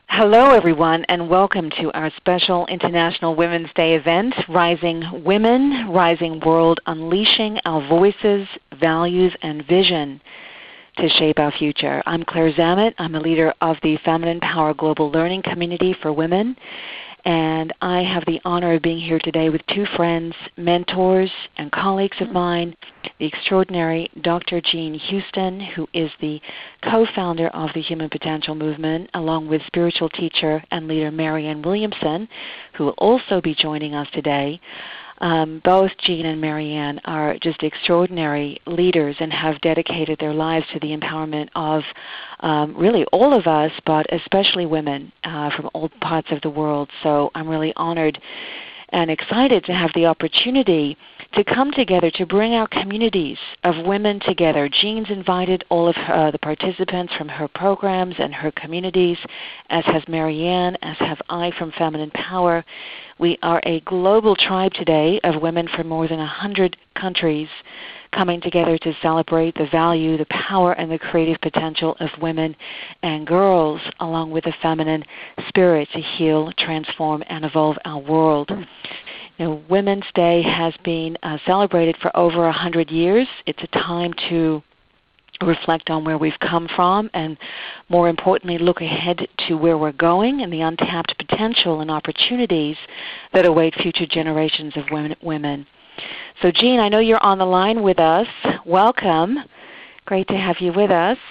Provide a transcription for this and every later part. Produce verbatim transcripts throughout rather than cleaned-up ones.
Hello, everyone, and welcome to our special International Women's Day event, Rising Women, Rising World, Unleashing Our Voices, Values, and Vision to Shape Our Future. I'm Claire Zammit. I'm a leader of the Feminine Power Global Learning Community for Women, and I have the honor of being here today with two friends, mentors, and colleagues of mine, the extraordinary Doctor Jean Houston, who is the co-founder of the Human Potential Movement, along with spiritual teacher and leader Marianne Williamson, who will also be joining us today. Um, both Jean and Marianne are just extraordinary leaders and have dedicated their lives to the empowerment of um, really all of us, but especially women uh, from all parts of the world. So I'm really honored and excited to have the opportunity to come together to bring our communities of women together. Jean's invited all of her, uh, the participants from her programs and her communities, as has Marianne, as have I from Feminine Power. We are a global tribe today of women from more than one hundred countries coming together to celebrate the value, the power, and the creative potential of women and girls, along with the feminine spirit to heal, transform, and evolve our world. You know, Women's Day has been uh, celebrated for over one hundred years. It's a time to reflect on where we've come from and, more importantly, look ahead to where we're going and the untapped potential and opportunities that await future generations of women. women. So, Jean, I know you're on the line with us. Welcome. Great to have you with us.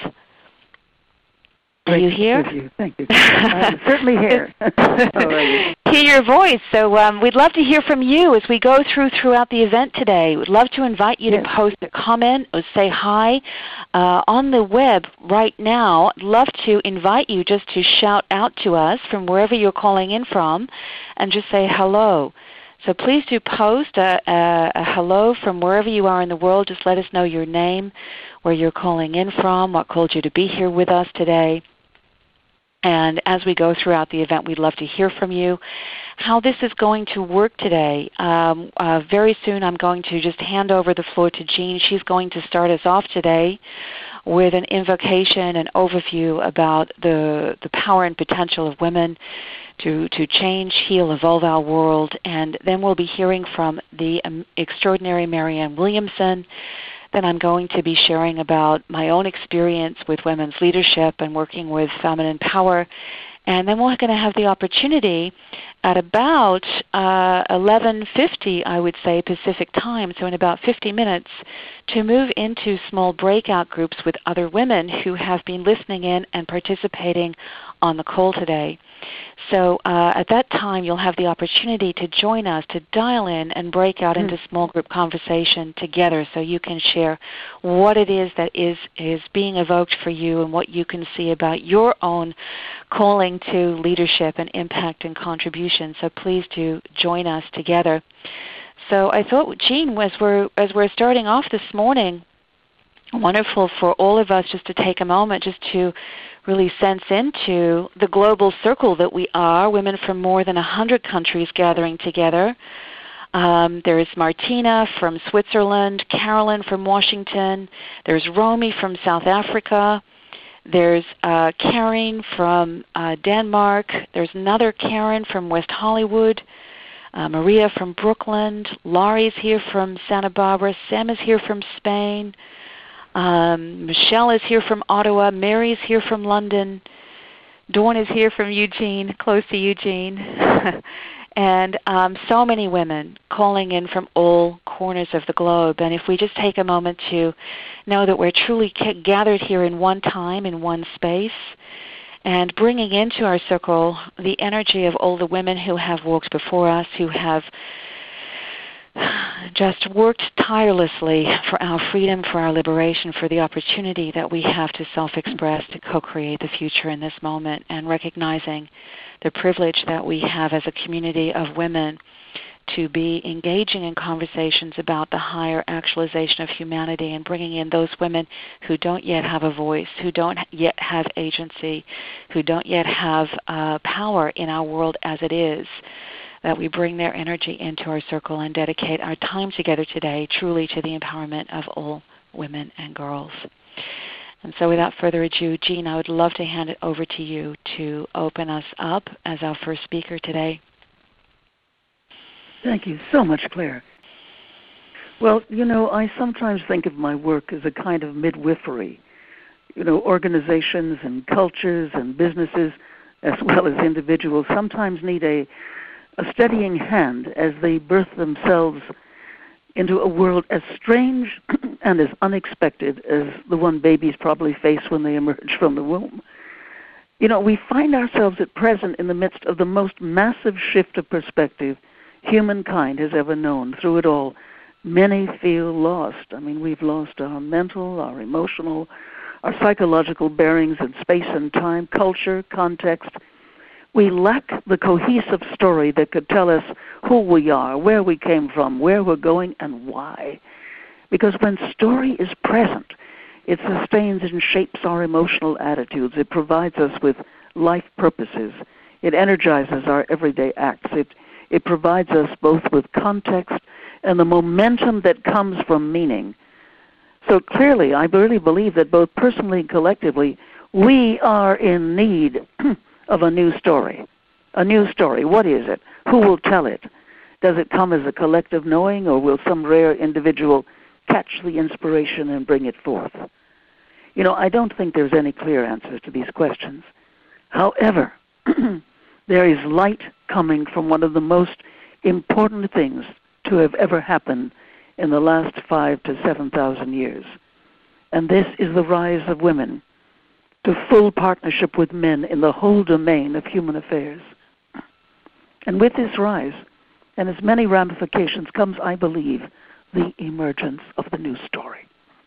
Are Great you here? To you. Thank you. I'm certainly here. How are you? Hear your voice. So um, we'd love to hear from you as we go through throughout the event today. We'd love to invite you yes. to post a comment or say hi uh, on the web right now. I'd love to invite you just to shout out to us from wherever you're calling in from and just say hello. So please do post a, a, a hello from wherever you are in the world. Just let us know your name, where you're calling in from, what called you to be here with us today. And as we go throughout the event, we'd love to hear from you how this is going to work today. Um, uh, very soon I'm going to just hand over the floor to Jean. She's going to start us off today with an invocation and overview about the, the power and potential of women to, to change, heal, evolve our world. And then we'll be hearing from the um, extraordinary Marianne Williamson. Then I'm going to be sharing about my own experience with women's leadership and working with feminine power. And then we're going to have the opportunity at about uh, eleven fifty, I would say, Pacific time, so in about fifty minutes, to move into small breakout groups with other women who have been listening in and participating on the call today. So uh, at that time, you'll have the opportunity to join us, to dial in and break out into small group conversation together so you can share what it is that is, is being evoked for you and what you can see about your own calling to leadership and impact and contribution. So please do join us together. So I thought, Jean, as we're, as we're starting off this morning, wonderful for all of us just to take a moment just to really sense into the global circle that we are, women from more than one hundred countries gathering together. Um, there's Martina from Switzerland, Carolyn from Washington, there's Romy from South Africa, there's uh, Karen from uh, Denmark, there's another Karen from West Hollywood, uh, Maria from Brooklyn, Laurie's here from Santa Barbara, Sam is here from Spain, Um, Michelle is here from Ottawa. Mary is here from London. Dawn is here from Eugene, close to Eugene. and um, so many women calling in from all corners of the globe. And if we just take a moment to know that we're truly gathered here in one time, in one space, and bringing into our circle the energy of all the women who have walked before us, who have just worked tirelessly for our freedom, for our liberation, for the opportunity that we have to self-express, to co-create the future in this moment, and recognizing the privilege that we have as a community of women to be engaging in conversations about the higher actualization of humanity and bringing in those women who don't yet have a voice, who don't yet have agency, who don't yet have uh, power in our world as it is, that we bring their energy into our circle and dedicate our time together today truly to the empowerment of all women and girls. And so without further ado, Jean, I would love to hand it over to you to open us up as our first speaker today. Thank you so much, Claire. Well, you know, I sometimes think of my work as a kind of midwifery. You know, organizations and cultures and businesses, as well as individuals, sometimes need a, a steadying hand as they birth themselves into a world as strange and as unexpected as the one babies probably face when they emerge from the womb. You know, we find ourselves at present in the midst of the most massive shift of perspective humankind has ever known. Through it all, many feel lost. I mean, we've lost our mental, our emotional, our psychological bearings in space and time, culture, context. We lack the cohesive story that could tell us who we are, where we came from, where we're going, and why. Because when story is present, it sustains and shapes our emotional attitudes. It provides us with life purposes. It energizes our everyday acts. It, it provides us both with context and the momentum that comes from meaning. So clearly, I really believe that both personally and collectively, we are in need of a new story. A new story. What is it? Who will tell it? Does it come as a collective knowing, or will some rare individual catch the inspiration and bring it forth? You know, I don't think there's any clear answers to these questions. However, there is light coming from one of the most important things to have ever happened in the last five to seven thousand years. And this is the rise of women to full partnership with men in the whole domain of human affairs. And with this rise, and its many ramifications, comes, I believe, the emergence of the new story.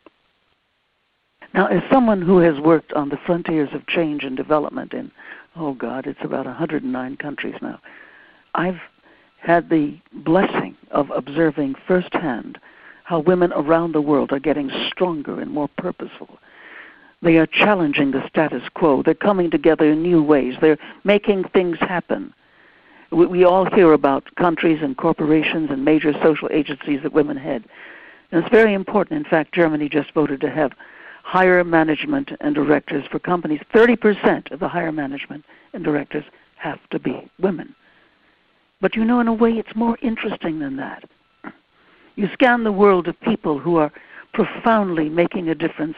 Now, as someone who has worked on the frontiers of change and development in, oh God, it's about one hundred nine countries now, I've had the blessing of observing firsthand how women around the world are getting stronger and more purposeful. They are challenging the status quo. They're coming together in new ways. They're making things happen. We, we all hear about countries and corporations and major social agencies that women head. And it's very important. In fact, Germany just voted to have higher management and directors for companies. thirty percent of the higher management and directors have to be women. But you know, in a way, it's more interesting than that. You scan the world of people who are profoundly making a difference,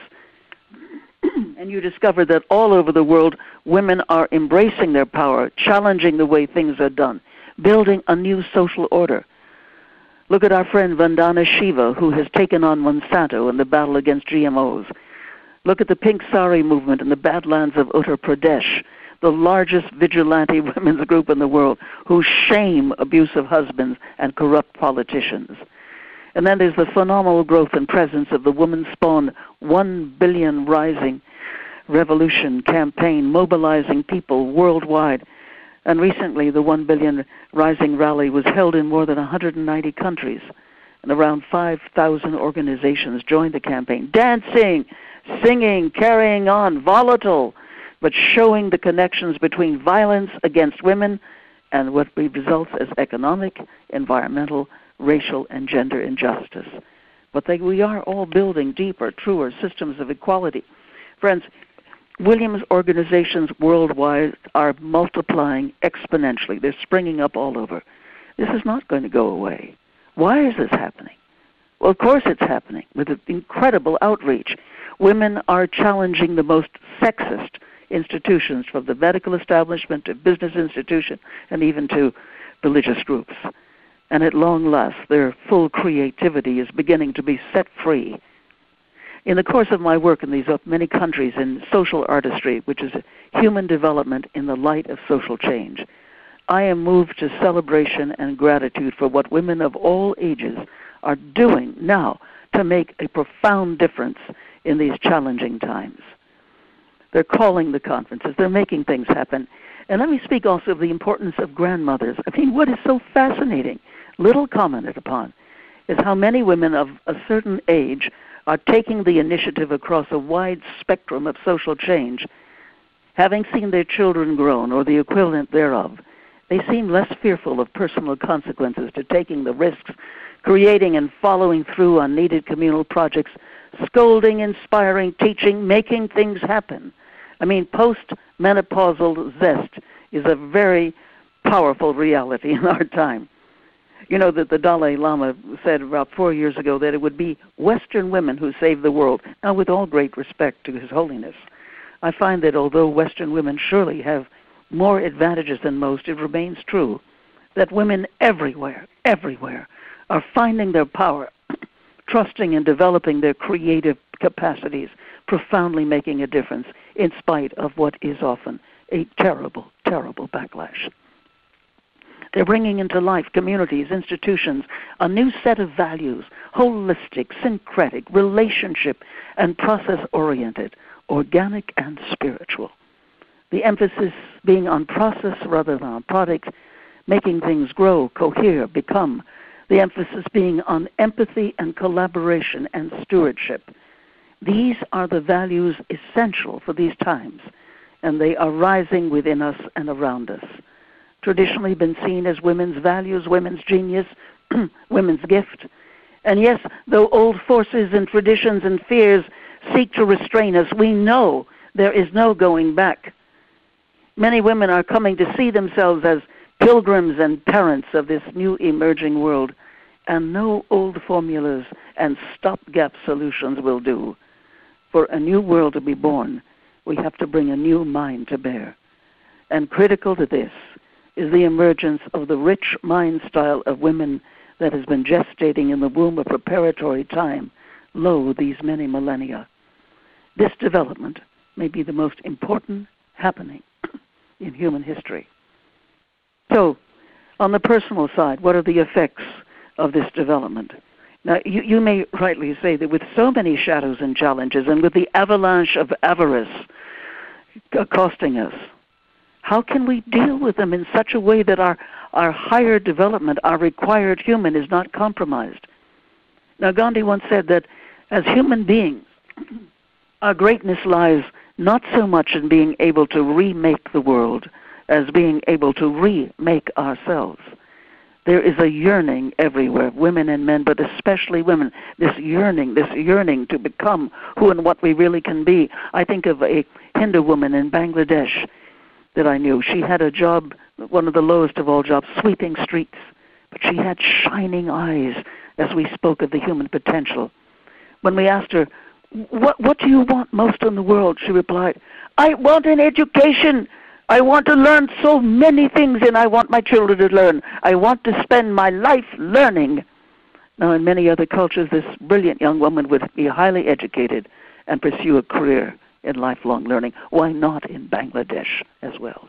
and you discover that all over the world, women are embracing their power, challenging the way things are done, building a new social order. Look at our friend Vandana Shiva, who has taken on Monsanto in the battle against G M Os. Look at the Pink Sari movement in the Badlands of Uttar Pradesh, the largest vigilante women's group in the world, who shame abusive husbands and corrupt politicians. And then there's the phenomenal growth and presence of the woman-spawned One Billion Rising Revolution campaign, mobilizing people worldwide. And recently, the One Billion Rising rally was held in more than one hundred ninety countries, and around five thousand organizations joined the campaign, dancing, singing, carrying on, volatile, but showing the connections between violence against women and what results as economic, environmental, racial, and gender injustice. But they, we are all building deeper, truer systems of equality. Friends, Williams organizations worldwide are multiplying exponentially. They're springing up all over. This is not going to go away. Why is this happening? Well, of course it's happening with incredible outreach. Women are challenging the most sexist institutions, from the medical establishment to business institution and even to religious groups. And at long last, their full creativity is beginning to be set free. In the course of my work in these many countries in social artistry, which is human development in the light of social change, I am moved to celebration and gratitude for what women of all ages are doing now to make a profound difference in these challenging times. They're calling the conferences. They're making things happen. And let me speak also of the importance of grandmothers. I mean, what is so fascinating, little commented upon, is how many women of a certain age are taking the initiative across a wide spectrum of social change. Having seen their children grown, or the equivalent thereof, they seem less fearful of personal consequences to taking the risks, creating and following through on needed communal projects, scolding, inspiring, teaching, making things happen. I mean, post-menopausal zest is a very powerful reality in our time. You know that the Dalai Lama said about four years ago that it would be Western women who save the world. Now, with all great respect to His Holiness, I find that although Western women surely have more advantages than most, it remains true that women everywhere, everywhere, are finding their power, trusting and developing their creative capacities, profoundly making a difference in spite of what is often a terrible, terrible backlash. They're bringing into life communities, institutions, a new set of values, holistic, syncretic, relationship, and process-oriented, organic and spiritual. The emphasis being on process rather than on product, making things grow, cohere, become. The emphasis being on empathy and collaboration and stewardship. These are the values essential for these times, and they are rising within us and around us. Traditionally been seen as women's values, women's genius, women's gift. And yes, though old forces and traditions and fears seek to restrain us, we know there is no going back. Many women are coming to see themselves as pilgrims and parents of this new emerging world, and no old formulas and stopgap solutions will do. For a new world to be born, we have to bring a new mind to bear. And critical to this is the emergence of the rich mind style of women that has been gestating in the womb of preparatory time, lo, these many millennia. This development may be the most important happening in human history. So, on the personal side, what are the effects of this development? Now, you, you may rightly say that with so many shadows and challenges, and with the avalanche of avarice accosting us, how can we deal with them in such a way that our, our higher development, our required human, is not compromised? Now, Gandhi once said that as human beings, our greatness lies not so much in being able to remake the world as being able to remake ourselves. There is a yearning everywhere, women and men, but especially women, this yearning, this yearning to become who and what we really can be. I think of a Hindu woman in Bangladesh that I knew. She had a job, one of the lowest of all jobs, sweeping streets, but she had shining eyes as we spoke of the human potential. When we asked her, what, what do you want most in the world? She replied, I want an education. I want to learn so many things, and I want my children to learn. I want to spend my life learning. Now, in many other cultures, this brilliant young woman would be highly educated and pursue a career in lifelong learning. Why not in Bangladesh as well?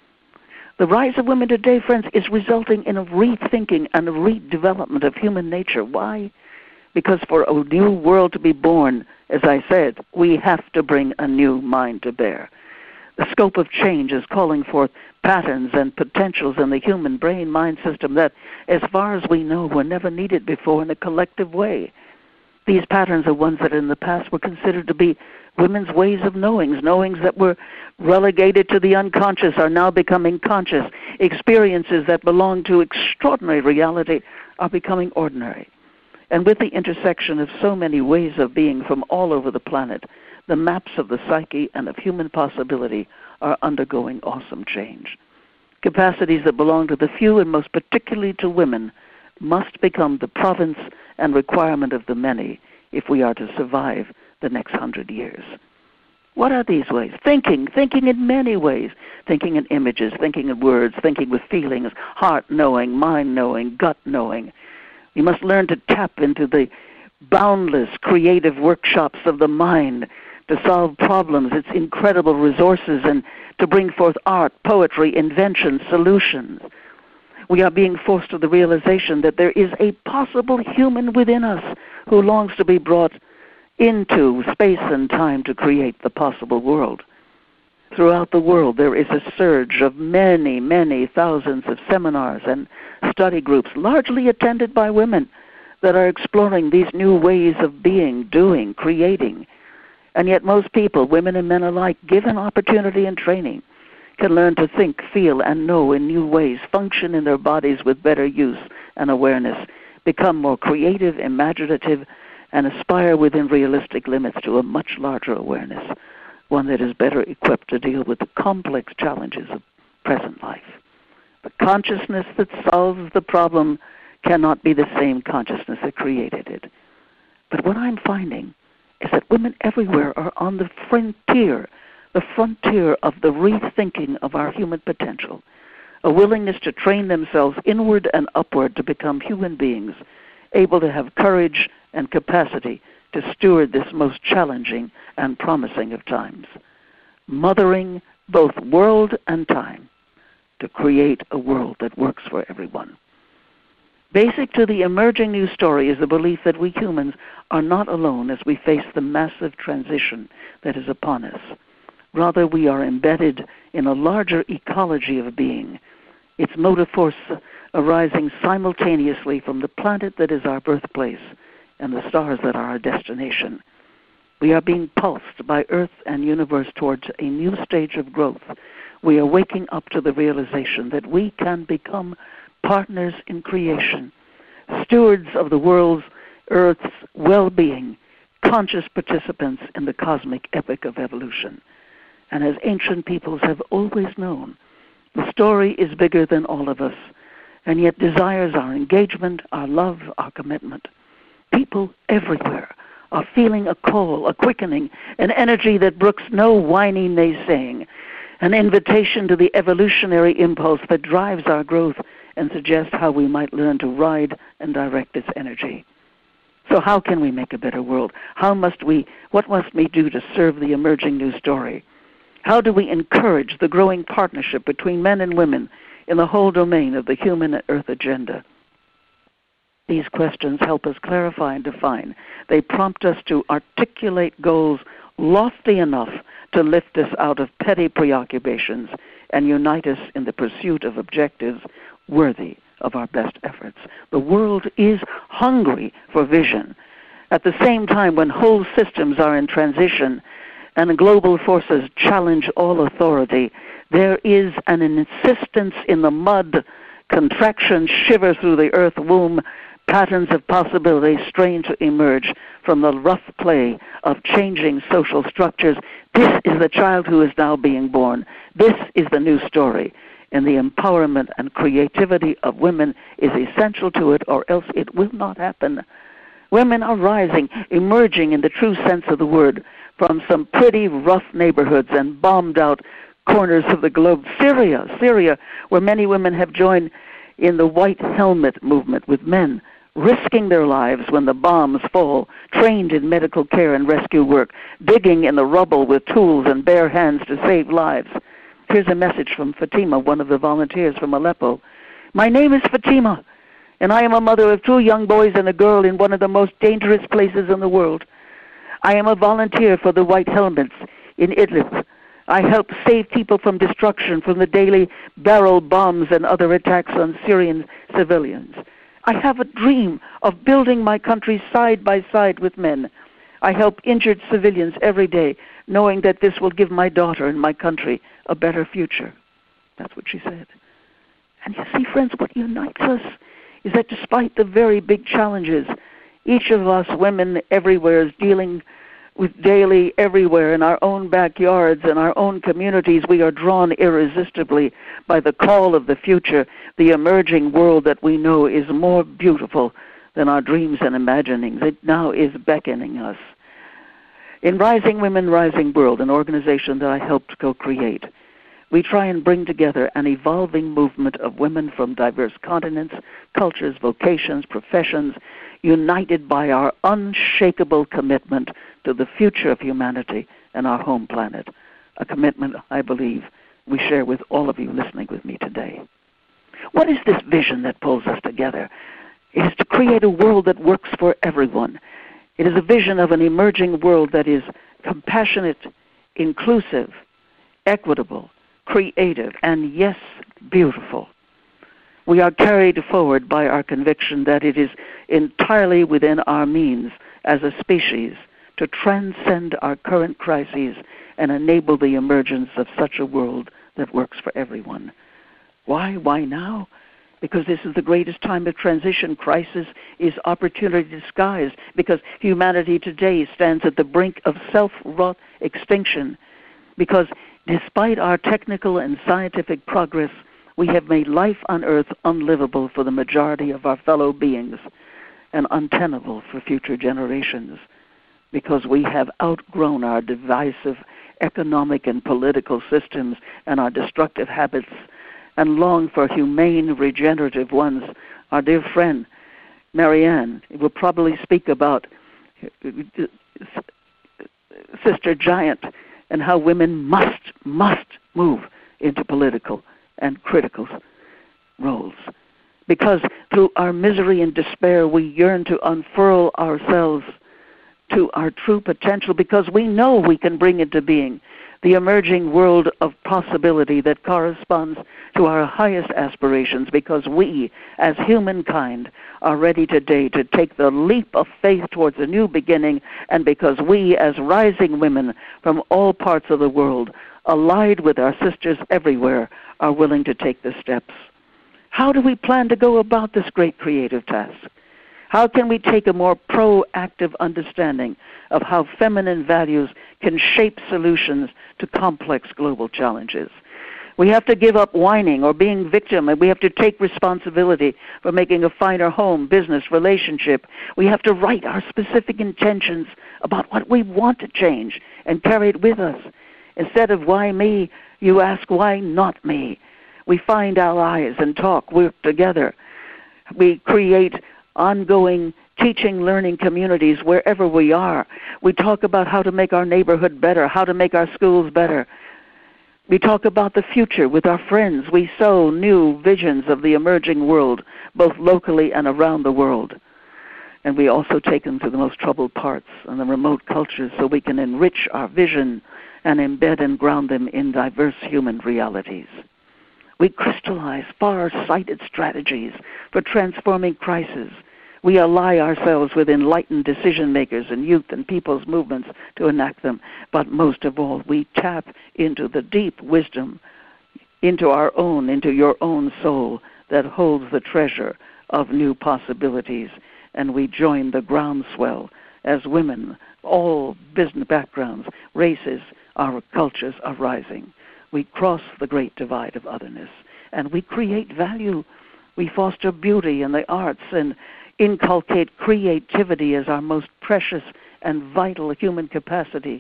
The rise of women today, friends, is resulting in a rethinking and a redevelopment of human nature. Why? Because for a new world to be born, as I said, we have to bring a new mind to bear. The scope of change is calling forth patterns and potentials in the human brain-mind system that, as far as we know, were never needed before in a collective way. These patterns are ones that in the past were considered to be women's ways of knowings. Knowings that were relegated to the unconscious are now becoming conscious. Experiences that belong to extraordinary reality are becoming ordinary. And with the intersection of so many ways of being from all over the planet, the maps of the psyche and of human possibility are undergoing awesome change. Capacities that belong to the few, and most particularly to women, must become the province and requirement of the many if we are to survive the next hundred years. What are these ways? Thinking, thinking in many ways. Thinking in images, thinking in words, thinking with feelings, heart knowing, mind knowing, gut knowing. We must learn to tap into the boundless creative workshops of the mind to solve problems, its incredible resources, and to bring forth art, poetry, invention, solutions. We are being forced to the realization that there is a possible human within us who longs to be brought into space and time to create the possible world. Throughout the world, there is a surge of many, many thousands of seminars and study groups, largely attended by women, that are exploring these new ways of being, doing, creating. And yet most people, women and men alike, given opportunity and training, can learn to think, feel, and know in new ways, function in their bodies with better use and awareness, become more creative, imaginative, and aspire within realistic limits to a much larger awareness, one that is better equipped to deal with the complex challenges of present life. The consciousness that solves the problem cannot be the same consciousness that created it. But what I'm finding is that women everywhere are on the frontier, the frontier of the rethinking of our human potential, a willingness to train themselves inward and upward to become human beings, able to have courage and capacity to steward this most challenging and promising of times, mothering both world and time to create a world that works for everyone. Basic to the emerging new story is the belief that we humans are not alone as we face the massive transition that is upon us. Rather, we are embedded in a larger ecology of being, its motive force arising simultaneously from the planet that is our birthplace and the stars that are our destination. We are being pulsed by Earth and universe towards a new stage of growth. We are waking up to the realization that we can become partners in creation, stewards of the world's, Earth's well-being, conscious participants in the cosmic epic of evolution. And as ancient peoples have always known, the story is bigger than all of us, and yet desires our engagement, our love, our commitment. People everywhere are feeling a call, a quickening, an energy that brooks no whiny naysaying, an invitation to the evolutionary impulse that drives our growth and suggests how we might learn to ride and direct its energy. So how can we make a better world? How must we, what must we do to serve the emerging new story? How do we encourage the growing partnership between men and women in the whole domain of the human and earth agenda? These questions help us clarify and define. They prompt us to articulate goals lofty enough to lift us out of petty preoccupations and unite us in the pursuit of objectives worthy of our best efforts. The world is hungry for vision. At the same time, when whole systems are in transition and global forces challenge all authority, there is an insistence in the mud, contractions shiver through the earth womb, patterns of possibility strain to emerge from the rough play of changing social structures. This is the child who is now being born. This is the new story. And the empowerment and creativity of women is essential to it, or else it will not happen. Women are rising, emerging in the true sense of the word from some pretty rough neighborhoods and bombed out corners of the globe. Syria, Syria, where many women have joined in the white helmet movement with men, risking their lives when the bombs fall, trained in medical care and rescue work, digging in the rubble with tools and bare hands to save lives. Here's a message from Fatima, one of the volunteers from Aleppo. My name is Fatima, and I am a mother of two young boys and a girl in one of the most dangerous places in the world. I am a volunteer for the White Helmets in Idlib. I help save people from destruction from the daily barrel bombs and other attacks on Syrian civilians. I have a dream of building my country side by side with men. I help injured civilians every day, knowing that this will give my daughter and my country a better future. That's what she said. And you see, friends, what unites us is that despite the very big challenges each of us women everywhere is dealing with daily everywhere in our own backyards and our own communities, we are drawn irresistibly by the call of the future, the emerging world that we know is more beautiful than our dreams and imaginings. It now is beckoning us. In Rising Women, Rising World, an organization that I helped co-create, we try and bring together an evolving movement of women from diverse continents, cultures, vocations, professions, united by our unshakable commitment to the future of humanity and our home planet, a commitment I believe we share with all of you listening with me today. What is this vision that pulls us together? It is to create a world that works for everyone. It is a vision of an emerging world that is compassionate, inclusive, equitable, creative, and yes, beautiful. We are carried forward by our conviction that it is entirely within our means as a species to transcend our current crises and enable the emergence of such a world that works for everyone. Why? Why now? because this is the greatest time of transition. Crisis is opportunity disguised, because humanity today stands at the brink of self-wrought extinction, because despite our technical and scientific progress, we have made life on Earth unlivable for the majority of our fellow beings and untenable for future generations, because we have outgrown our divisive economic and political systems and our destructive habits and long for humane, regenerative ones. Our dear friend, Marianne, will probably speak about Sister Giant and how women must, must move into political and critical roles. Because through our misery and despair, we yearn to unfurl ourselves to our true potential, because we know we can bring into being the emerging world of possibility that corresponds to our highest aspirations, because we, as humankind, are ready today to take the leap of faith towards a new beginning, and because we, as rising women from all parts of the world, allied with our sisters everywhere, are willing to take the steps. How do we plan to go about this great creative task? How can we take a more proactive understanding of how feminine values can shape solutions to complex global challenges? We have to give up whining or being victim, and we have to take responsibility for making a finer home, business, relationship. We have to write our specific intentions about what we want to change and carry it with us. Instead of why me, you ask why not me. We find allies and talk, work together. We create ongoing teaching, learning communities wherever we are. We talk about how to make our neighborhood better, how to make our schools better. We talk about the future with our friends. We sow new visions of the emerging world, both locally and around the world. And we also take them to the most troubled parts and the remote cultures so we can enrich our vision and embed and ground them in diverse human realities. We crystallize far-sighted strategies for transforming crises. We ally ourselves with enlightened decision-makers and youth and people's movements to enact them. But most of all, we tap into the deep wisdom, into our own, into your own soul that holds the treasure of new possibilities. And we join the groundswell as women, all business backgrounds, races, our cultures are rising. We cross the great divide of otherness, and we create value. We foster beauty in the arts and inculcate creativity as our most precious and vital human capacity.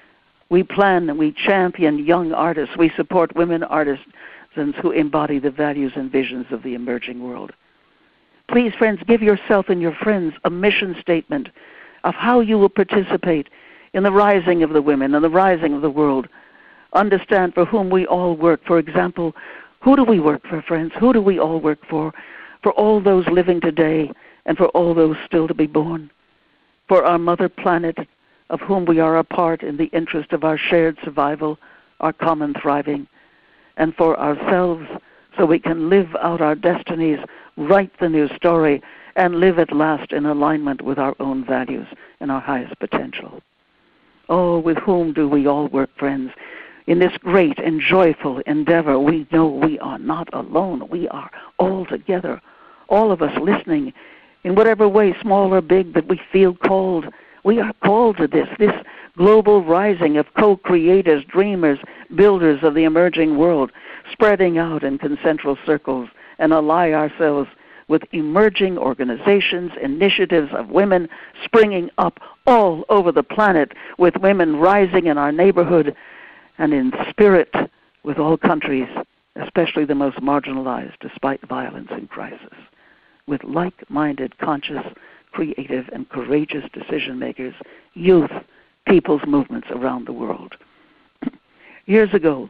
We plan and we champion young artists. We support women artisans who embody the values and visions of the emerging world. Please, friends, give yourself and your friends a mission statement of how you will participate in the rising of the women and the rising of the world. Understand for whom we all work. For example, who do we work for, friends? Who do we all work for? For all those living today and for all those still to be born. For our mother planet, of whom we are a part in the interest of our shared survival, our common thriving. And for ourselves, so we can live out our destinies, write the new story, and live at last in alignment with our own values and our highest potential. Oh, with whom do we all work, friends? In this great and joyful endeavor, we know we are not alone. We are all together, all of us listening, in whatever way, small or big, that we feel called. We are called to this, this global rising of co-creators, dreamers, builders of the emerging world, spreading out in concentric circles and ally ourselves with emerging organizations, initiatives of women springing up all over the planet, with women rising in our neighborhood and in spirit with all countries, especially the most marginalized, despite violence and crisis, with like-minded, conscious, creative, and courageous decision-makers, youth, people's movements around the world. Years ago,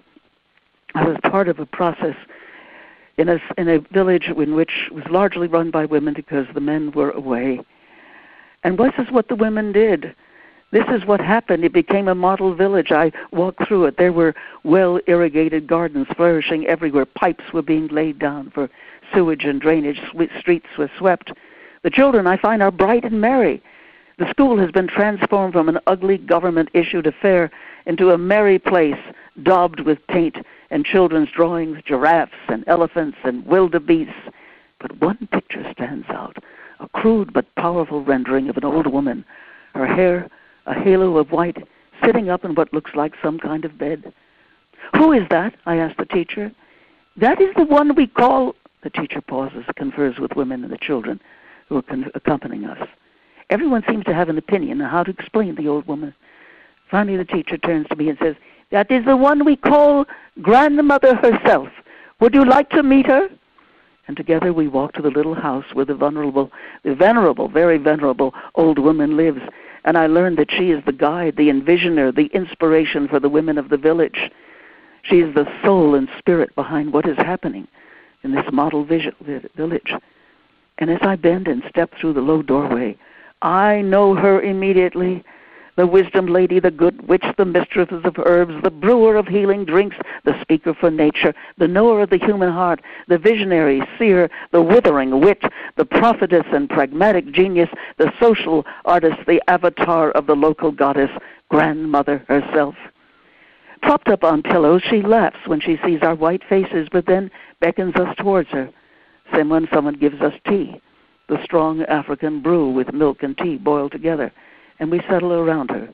I was part of a process in a, in a village in which was largely run by women because the men were away. And this is what the women did. This is what happened. It became a model village. I walked through it. There were well-irrigated gardens flourishing everywhere. Pipes were being laid down for sewage and drainage. Streets were swept. The children, I find, are bright and merry. The school has been transformed from an ugly government-issued affair into a merry place daubed with paint and children's drawings, giraffes and elephants and wildebeests But one picture stands out, a crude but powerful rendering of an old woman, her hair a halo of white, sitting up in what looks like some kind of bed. "Who is that?" I asked the teacher. "That is the one we call..." The teacher pauses, confers with women and the children who are con- accompanying us. Everyone seems to have an opinion on how to explain the old woman. Finally, the teacher turns to me and says, "That is the one we call Grandmother herself. Would you like to meet her?" And together we walk to the little house where the vulnerable, the venerable, very venerable old woman lives. And I learned that she is the guide, the envisioner, the inspiration for the women of the village. She is the soul and spirit behind what is happening in this model village. And as I bend and step through the low doorway, I know her immediately. The wisdom lady, the good witch, the mistress of herbs, the brewer of healing drinks, the speaker for nature, the knower of the human heart, the visionary, seer, the withering wit, the prophetess and pragmatic genius, the social artist, the avatar of the local goddess, Grandmother herself. Propped up on pillows, she laughs when she sees our white faces, but then beckons us towards her. Same when someone gives us tea, the strong African brew with milk and tea boiled together, and we settle around her.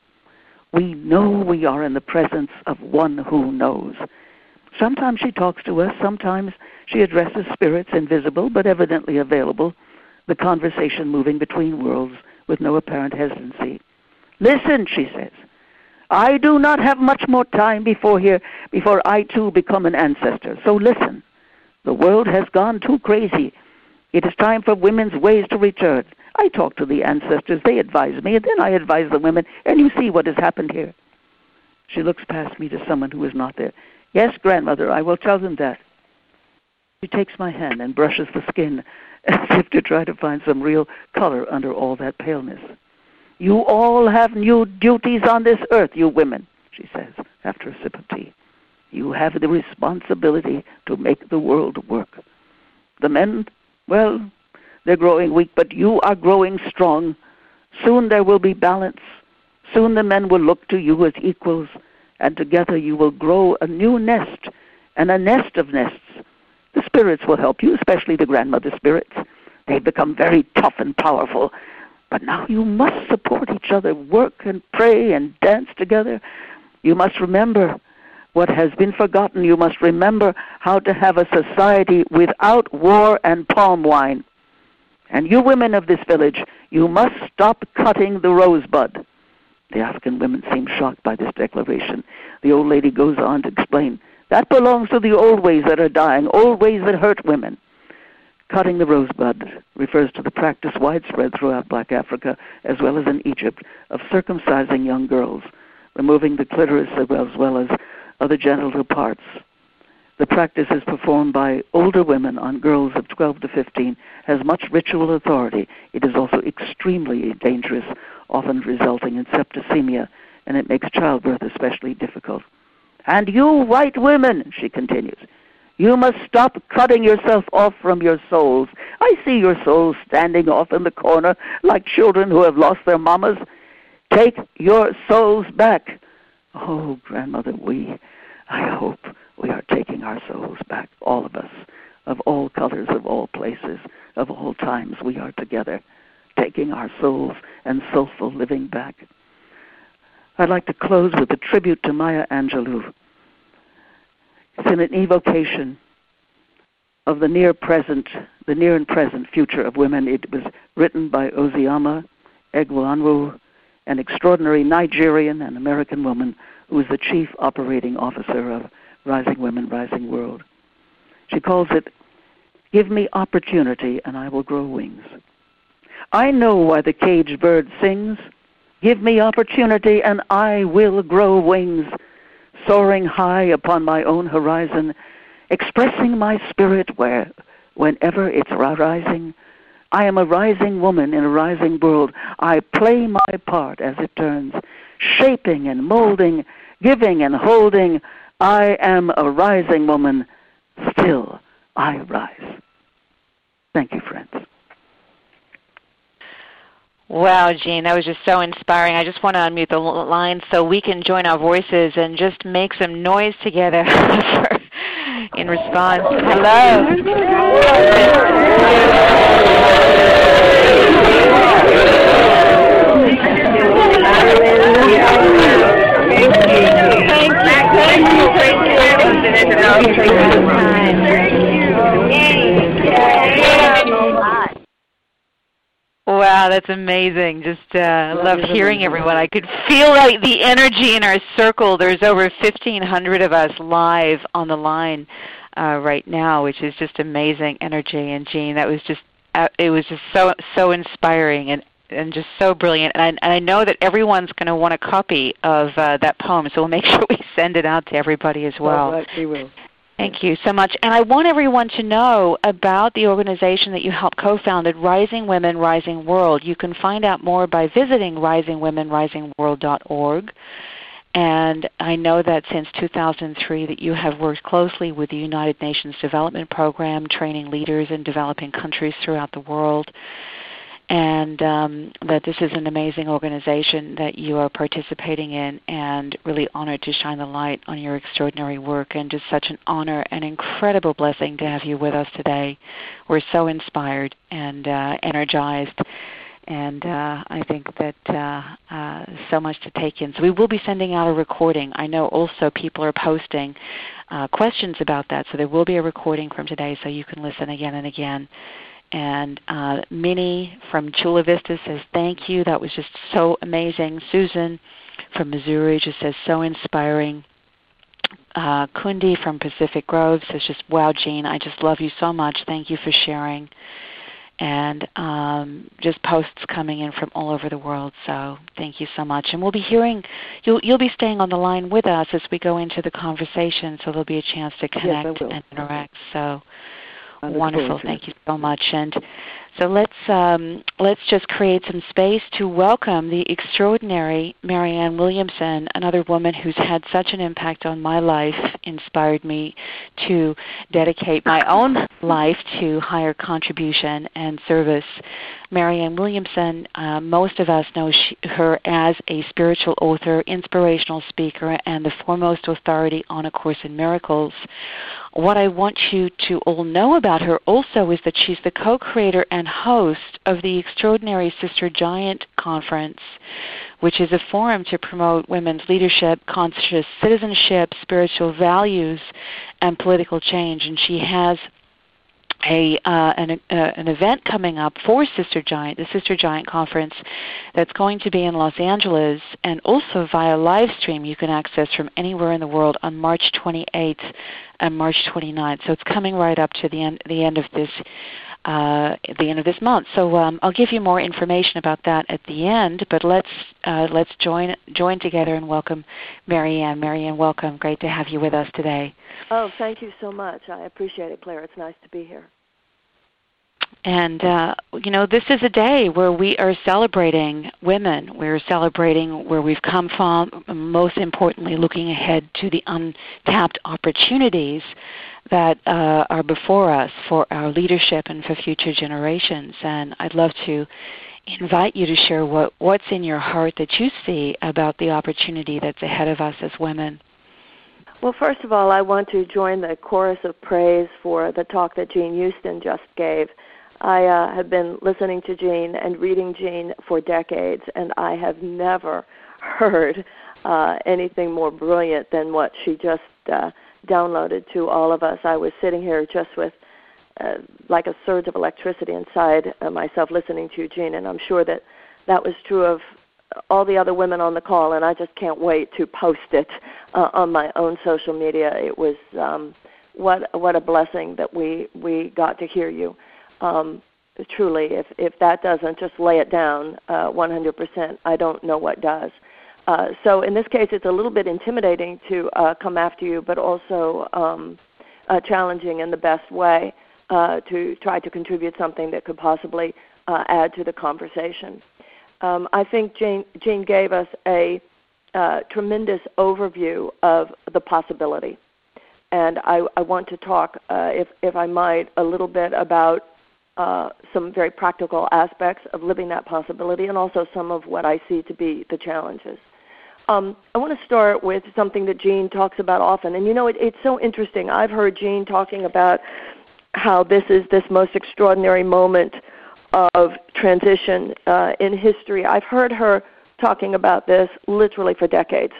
We know we are in the presence of one who knows. Sometimes she talks to us, sometimes she addresses spirits invisible but evidently available, the conversation moving between worlds with no apparent hesitancy. "Listen," she says, "I do not have much more time before here, before I too become an ancestor. So listen, the world has gone too crazy. It is time for women's ways to return. I talk to the ancestors, they advise me, and then I advise the women, and you see what has happened here." She looks past me to someone who is not there. "Yes, Grandmother, I will tell them that." She takes my hand and brushes the skin as if to try to find some real color under all that paleness. "You all have new duties on this earth, you women," she says after a sip of tea. "You have the responsibility to make the world work. The men, well, they're growing weak, but you are growing strong. Soon there will be balance. Soon the men will look to you as equals, and together you will grow a new nest, and a nest of nests. The spirits will help you, especially the grandmother spirits. They've become very tough and powerful. But now you must support each other, work and pray and dance together. You must remember what has been forgotten. You must remember how to have a society without war and palm wine. And you women of this village, you must stop cutting the rosebud." The African women seem shocked by this declaration. The old lady goes on to explain, "That belongs to the old ways that are dying, old ways that hurt women." Cutting the rosebud refers to the practice widespread throughout Black Africa, as well as in Egypt, of circumcising young girls, removing the clitoris as well as other genital parts. The practice is performed by older women on girls of twelve to fifteen, has much ritual authority. It is also extremely dangerous, often resulting in septicemia, and it makes childbirth especially difficult. "And you white women," she continues, "you must stop cutting yourself off from your souls. I see your souls standing off in the corner like children who have lost their mamas. Take your souls back." Oh, Grandmother, we, I hope, we are taking our souls back, all of us, of all colors, of all places, of all times. We are together, taking our souls and soulful living back. I'd like to close with a tribute to Maya Angelou. It's an evocation of the near present, the near and present future of women. It was written by Ozioma Egwuonwu, an extraordinary Nigerian and American woman who is the chief operating officer of Rising Women, Rising World. She calls it, "Give me opportunity and I will grow wings. I know why the caged bird sings. Give me opportunity and I will grow wings, soaring high upon my own horizon, expressing my spirit where, whenever it's rising. I am a rising woman in a rising world. I play my part as it turns, shaping and molding, giving and holding. I am a rising woman. Still I rise." Thank you, friends. Wow, Jean, that was just so inspiring. I just want to unmute the line so we can join our voices and just make some noise together for, in response. Hello. Thank you. Thank you. Thank you. Thank you. Wow, that's amazing. Just uh, love hearing everyone. I could feel like the energy in our circle. There's over fifteen hundred of us live on the line uh, right now, which is just amazing energy. And Jean, that was just uh, it was just so so inspiring and and just so brilliant. And I, and I know that everyone's going to want a copy of uh, that poem, so we'll make sure we send it out to everybody as well. Right, we will. Thank you so much. And I want everyone to know about the organization that you helped co-founded, Rising Women, Rising World. You can find out more by visiting rising women rising world dot org. And I know that since two thousand three that you have worked closely with the United Nations Development Program, training leaders in developing countries throughout the world. And um, that this is an amazing organization that you are participating in, and really honored to shine the light on your extraordinary work, and just such an honor and incredible blessing to have you with us today. We're so inspired and uh, energized, and uh, I think that uh, uh, so much to take in. So we will be sending out a recording. I know also people are posting uh, questions about that, so there will be a recording from today so you can listen again and again. And uh, Minnie from Chula Vista says, thank you. That was just so amazing. Susan from Missouri just says, so inspiring. Uh, Kundi from Pacific Grove says, just, wow, Jean, I just love you so much. Thank you for sharing. And um, just posts coming in from all over the world. So thank you so much. And we'll be hearing, you'll, you'll be staying on the line with us as we go into the conversation, so there'll be a chance to connect yes, and interact. So. Wonderful. Thank you so much. And so let's um, let's just create some space to welcome the extraordinary Marianne Williamson, another woman who's had such an impact on my life, inspired me to dedicate my own life to higher contribution and service. Marianne Williamson, uh, most of us know she, her as a spiritual author, inspirational speaker, and the foremost authority on A Course in Miracles. What I want you to all know about her also is that she's the co-creator and host of the Extraordinary Sister Giant Conference, which is a forum to promote women's leadership, conscious citizenship, spiritual values, and political change. And she has A, uh, an, uh, an event coming up for Sister Giant, the Sister Giant Conference, that's going to be in Los Angeles, and also via live stream you can access from anywhere in the world on March twenty-eighth and March twenty-ninth. So it's coming right up to the end, the end of this uh, at the end of this month. So um, I'll give you more information about that at the end. But let's uh, let's join join together and welcome Marianne. Marianne, welcome. Great to have you with us today. Oh, thank you so much. I appreciate it, Claire. It's nice to be here. And, uh, you know, this is a day where we are celebrating women. We're celebrating where we've come from, most importantly looking ahead to the untapped opportunities that uh, are before us for our leadership and for future generations. And I'd love to invite you to share what, what's in your heart that you see about the opportunity that's ahead of us as women. Well, first of all, I want to join the chorus of praise for the talk that Jean Houston just gave. I uh, have been listening to Jean and reading Jean for decades, and I have never heard uh, anything more brilliant than what she just uh, downloaded to all of us. I was sitting here just with uh, like a surge of electricity inside uh, myself listening to Jean, and I'm sure that that was true of all the other women on the call, and I just can't wait to post it uh, on my own social media. It was um, what what a blessing that we, we got to hear you. Um, truly, if, if that doesn't just lay it down uh, one hundred percent, I don't know what does. Uh, so in this case, it's a little bit intimidating to uh, come after you, but also um, uh, challenging in the best way uh, to try to contribute something that could possibly uh, add to the conversation. Um, I think Jean, Jean gave us a uh, tremendous overview of the possibility. And I, I want to talk, uh, if, if I might, a little bit about Uh, some very practical aspects of living that possibility, and also some of what I see to be the challenges. Um, I want to start with something that Jean talks about often. And, you know, it, it's so interesting. I've heard Jean talking about how this is this most extraordinary moment of transition uh, in history. I've heard her talking about this literally for decades.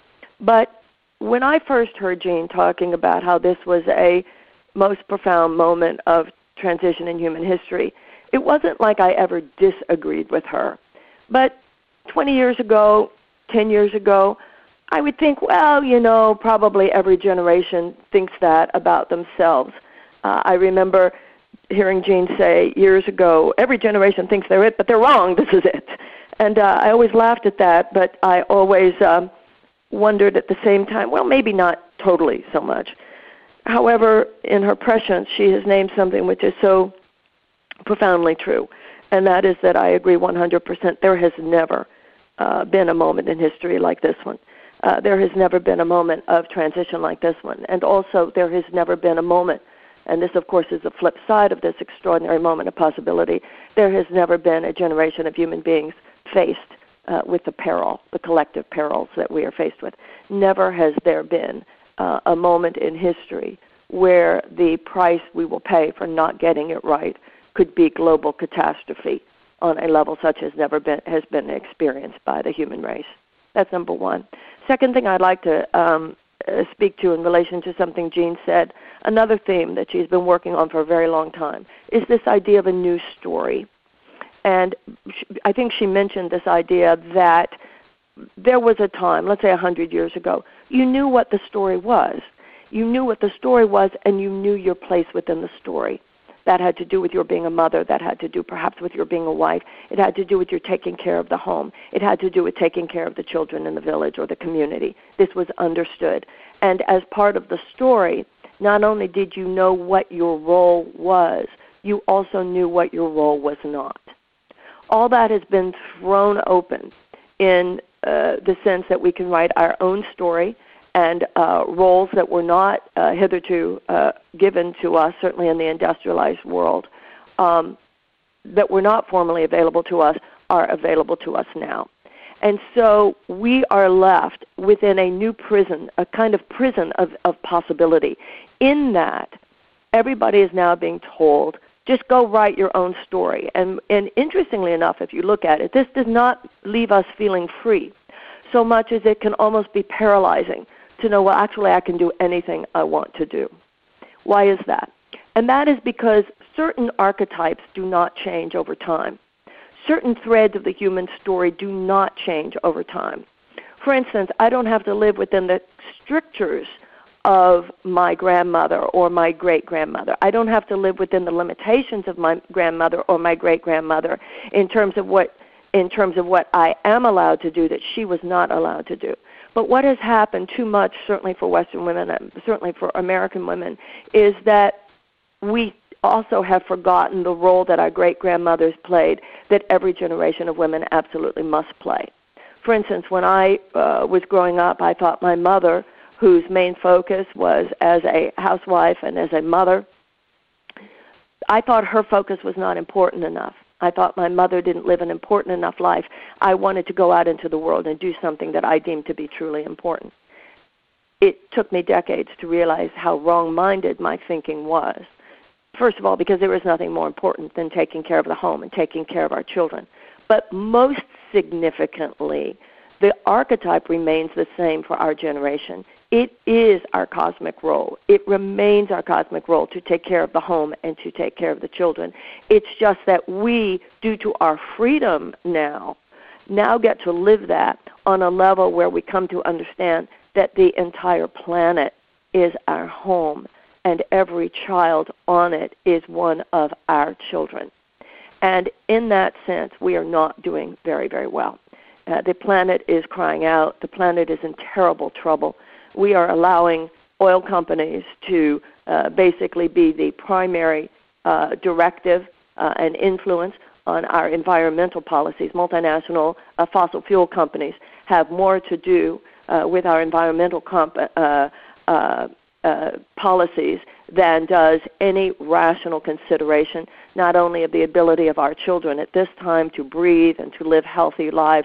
But when I first heard Jean talking about how this was a most profound moment of transition in human history, it wasn't like I ever disagreed with her. But twenty years ago, ten years ago, I would think, well, you know, probably every generation thinks that about themselves. Uh, I remember hearing Jean say years ago, every generation thinks they're it, but they're wrong, this is it. And uh, I always laughed at that, but I always um, wondered at the same time, well, maybe not totally so much. However, in her prescience, she has named something which is so profoundly true, and that is that I agree one hundred percent. There has never uh, been a moment in history like this one. Uh, there has never been a moment of transition like this one. And also, there has never been a moment, and this, of course, is the flip side of this extraordinary moment of possibility, there has never been a generation of human beings faced uh, with the peril, the collective perils that we are faced with. Never has there been uh, a moment in history where the price we will pay for not getting it right could be global catastrophe on a level such as never been, has been experienced by the human race. That's number one. Second thing I'd like to um, uh, speak to in relation to something Jean said, another theme that she's been working on for a very long time, is this idea of a new story. And she, I think she mentioned this idea that there was a time, let's say one hundred years ago, you knew what the story was. You knew what the story was, and you knew your place within the story. That had to do with your being a mother. That had to do perhaps with your being a wife. It had to do with your taking care of the home. It had to do with taking care of the children in the village or the community. This was understood. And as part of the story, not only did you know what your role was, you also knew what your role was not. All that has been thrown open in uh, the sense that we can write our own story, and uh, roles that were not uh, hitherto uh, given to us, certainly in the industrialized world, um, that were not formally available to us, are available to us now. And so we are left within a new prison, a kind of prison of, of possibility, in that everybody is now being told, just go write your own story. And, and interestingly enough, if you look at it, this does not leave us feeling free so much as it can almost be paralyzing to know, well, actually I can do anything I want to do. Why is that? And that is because certain archetypes do not change over time. Certain threads of the human story do not change over time. For instance, I don't have to live within the strictures of my grandmother or my great-grandmother. I don't have to live within the limitations of my grandmother or my great-grandmother in terms of what in terms of what I am allowed to do that she was not allowed to do. But what has happened too much, certainly for Western women, and certainly for American women, is that we also have forgotten the role that our great-grandmothers played that every generation of women absolutely must play. For instance, when I uh, was growing up, I thought my mother, whose main focus was as a housewife and as a mother, I thought her focus was not important enough. I thought my mother didn't live an important enough life. I wanted to go out into the world and do something that I deemed to be truly important. It took me decades to realize how wrong-minded my thinking was. First of all, because there was nothing more important than taking care of the home and taking care of our children. But most significantly, the archetype remains the same for our generation. It is our cosmic role. It remains our cosmic role to take care of the home and to take care of the children. It's just that we, due to our freedom now, now get to live that on a level where we come to understand that the entire planet is our home and every child on it is one of our children. And in that sense, we are not doing very, very well. Uh, the planet is crying out. The planet is in terrible trouble. We are allowing oil companies to uh, basically be the primary uh, directive uh, and influence on our environmental policies. Multinational uh, fossil fuel companies have more to do uh, with our environmental comp- uh, uh, uh, policies than does any rational consideration, not only of the ability of our children at this time to breathe and to live healthy lives,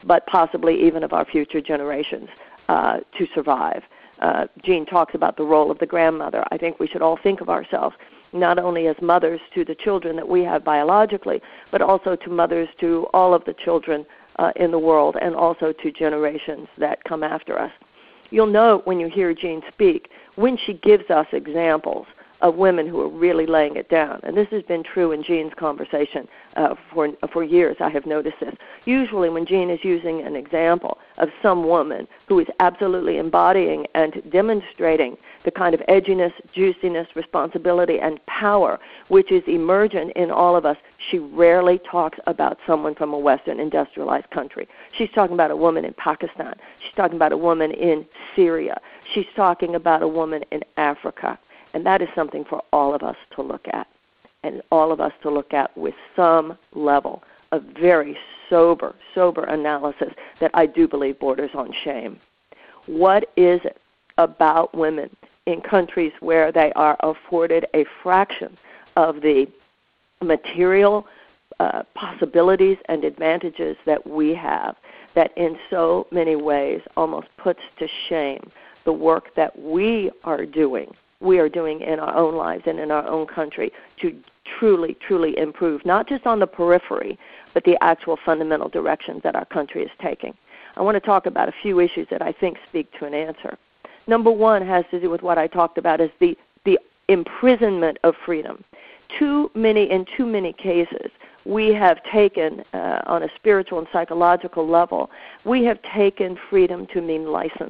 but possibly even of our future generations uh, to survive. Uh, Jean talks about the role of the grandmother. I think we should all think of ourselves not only as mothers to the children that we have biologically, but also to mothers to all of the children uh, in the world, and also to generations that come after us. You'll note when you hear Jean speak, when she gives us examples of women who are really laying it down. And this has been true in Jean's conversation uh, for, for years. I have noticed this. Usually when Jean is using an example of some woman who is absolutely embodying and demonstrating the kind of edginess, juiciness, responsibility, and power which is emergent in all of us, she rarely talks about someone from a Western industrialized country. She's talking about a woman in Pakistan. She's talking about a woman in Syria. She's talking about a woman in Africa. And that is something for all of us to look at, and all of us to look at with some level of very sober, sober analysis that I do believe borders on shame. What is it about women in countries where they are afforded a fraction of the material uh, possibilities and advantages that we have that in so many ways almost puts to shame the work that we are doing we are doing in our own lives and in our own country to truly, truly improve, not just on the periphery, but the actual fundamental directions that our country is taking. I want to talk about a few issues that I think speak to an answer. Number one has to do with what I talked about as the, the imprisonment of freedom. Too many, in too many cases, we have taken, uh, on a spiritual and psychological level, we have taken freedom to mean license.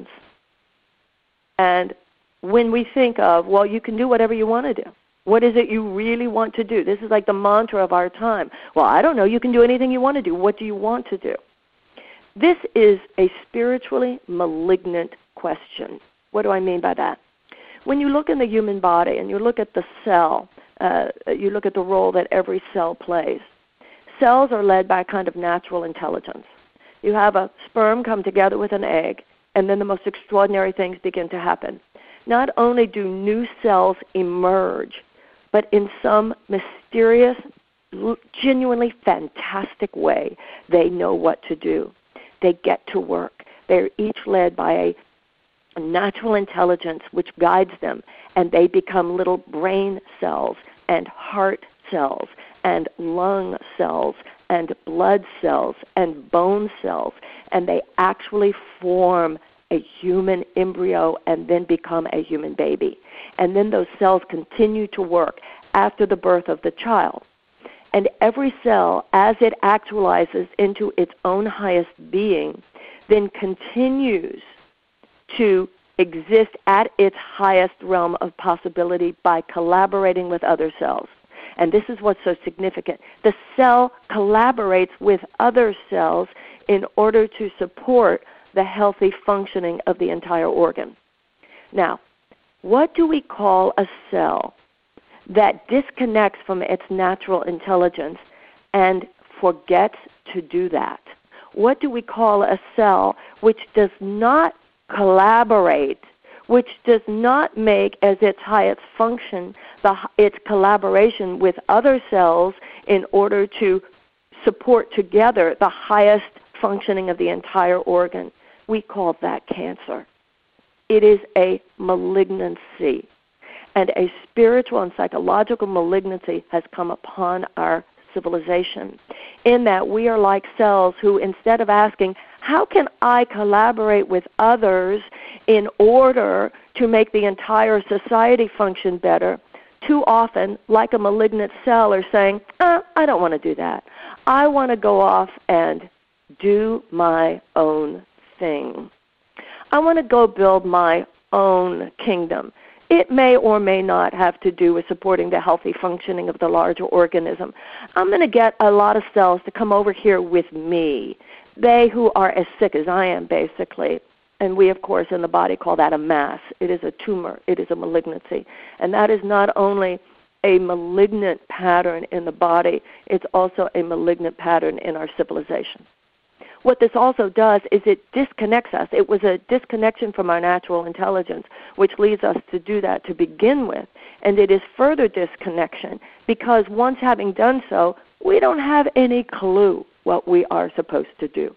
And when we think of, well, you can do whatever you want to do. What is it you really want to do? This is like the mantra of our time. Well, I don't know. You can do anything you want to do. What do you want to do? This is a spiritually malignant question. What do I mean by that? When you look in the human body and you look at the cell, uh, you look at the role that every cell plays, cells are led by a kind of natural intelligence. You have a sperm come together with an egg, and then the most extraordinary things begin to happen. Not only do new cells emerge, but in some mysterious, genuinely fantastic way, they know what to do. They get to work. They're each led by a natural intelligence which guides them, and they become little brain cells and heart cells and lung cells and blood cells and bone cells, and they actually form a human embryo and then become a human baby. And then those cells continue to work after the birth of the child. And every cell, as it actualizes into its own highest being, then continues to exist at its highest realm of possibility by collaborating with other cells. And this is what's so significant. The cell collaborates with other cells in order to support the healthy functioning of the entire organ. Now, what do we call a cell that disconnects from its natural intelligence and forgets to do that? What do we call a cell which does not collaborate, which does not make as its highest function the, its collaboration with other cells in order to support together the highest functioning of the entire organ? We call that cancer. It is a malignancy. And a spiritual and psychological malignancy has come upon our civilization, in that we are like cells who, instead of asking, how can I collaborate with others in order to make the entire society function better, too often, like a malignant cell, are saying, uh, I don't want to do that. I want to go off and do my own thing. I want to go build my own kingdom. It may or may not have to do with supporting the healthy functioning of the larger organism. I'm going to get a lot of cells to come over here with me, they who are as sick as I am, basically. And we, of course, in the body call that a mass. It is a tumor. It is a malignancy. And that is not only a malignant pattern in the body, it's also a malignant pattern in our civilization. What this also does is it disconnects us. It was a disconnection from our natural intelligence, which leads us to do that to begin with. And it is further disconnection because once having done so, we don't have any clue what we are supposed to do.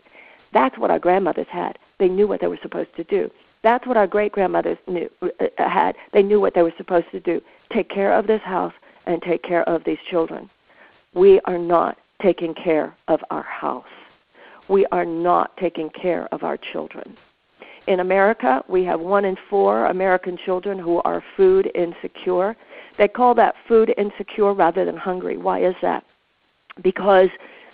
That's what our grandmothers had. They knew what they were supposed to do. That's what our great-grandmothers knew, uh, had. They knew what they were supposed to do. Take care of this house and take care of these children. We are not taking care of our house. We are not taking care of our children. In America, we have one in four American children who are food insecure. They call that food insecure rather than hungry. Why is that? Because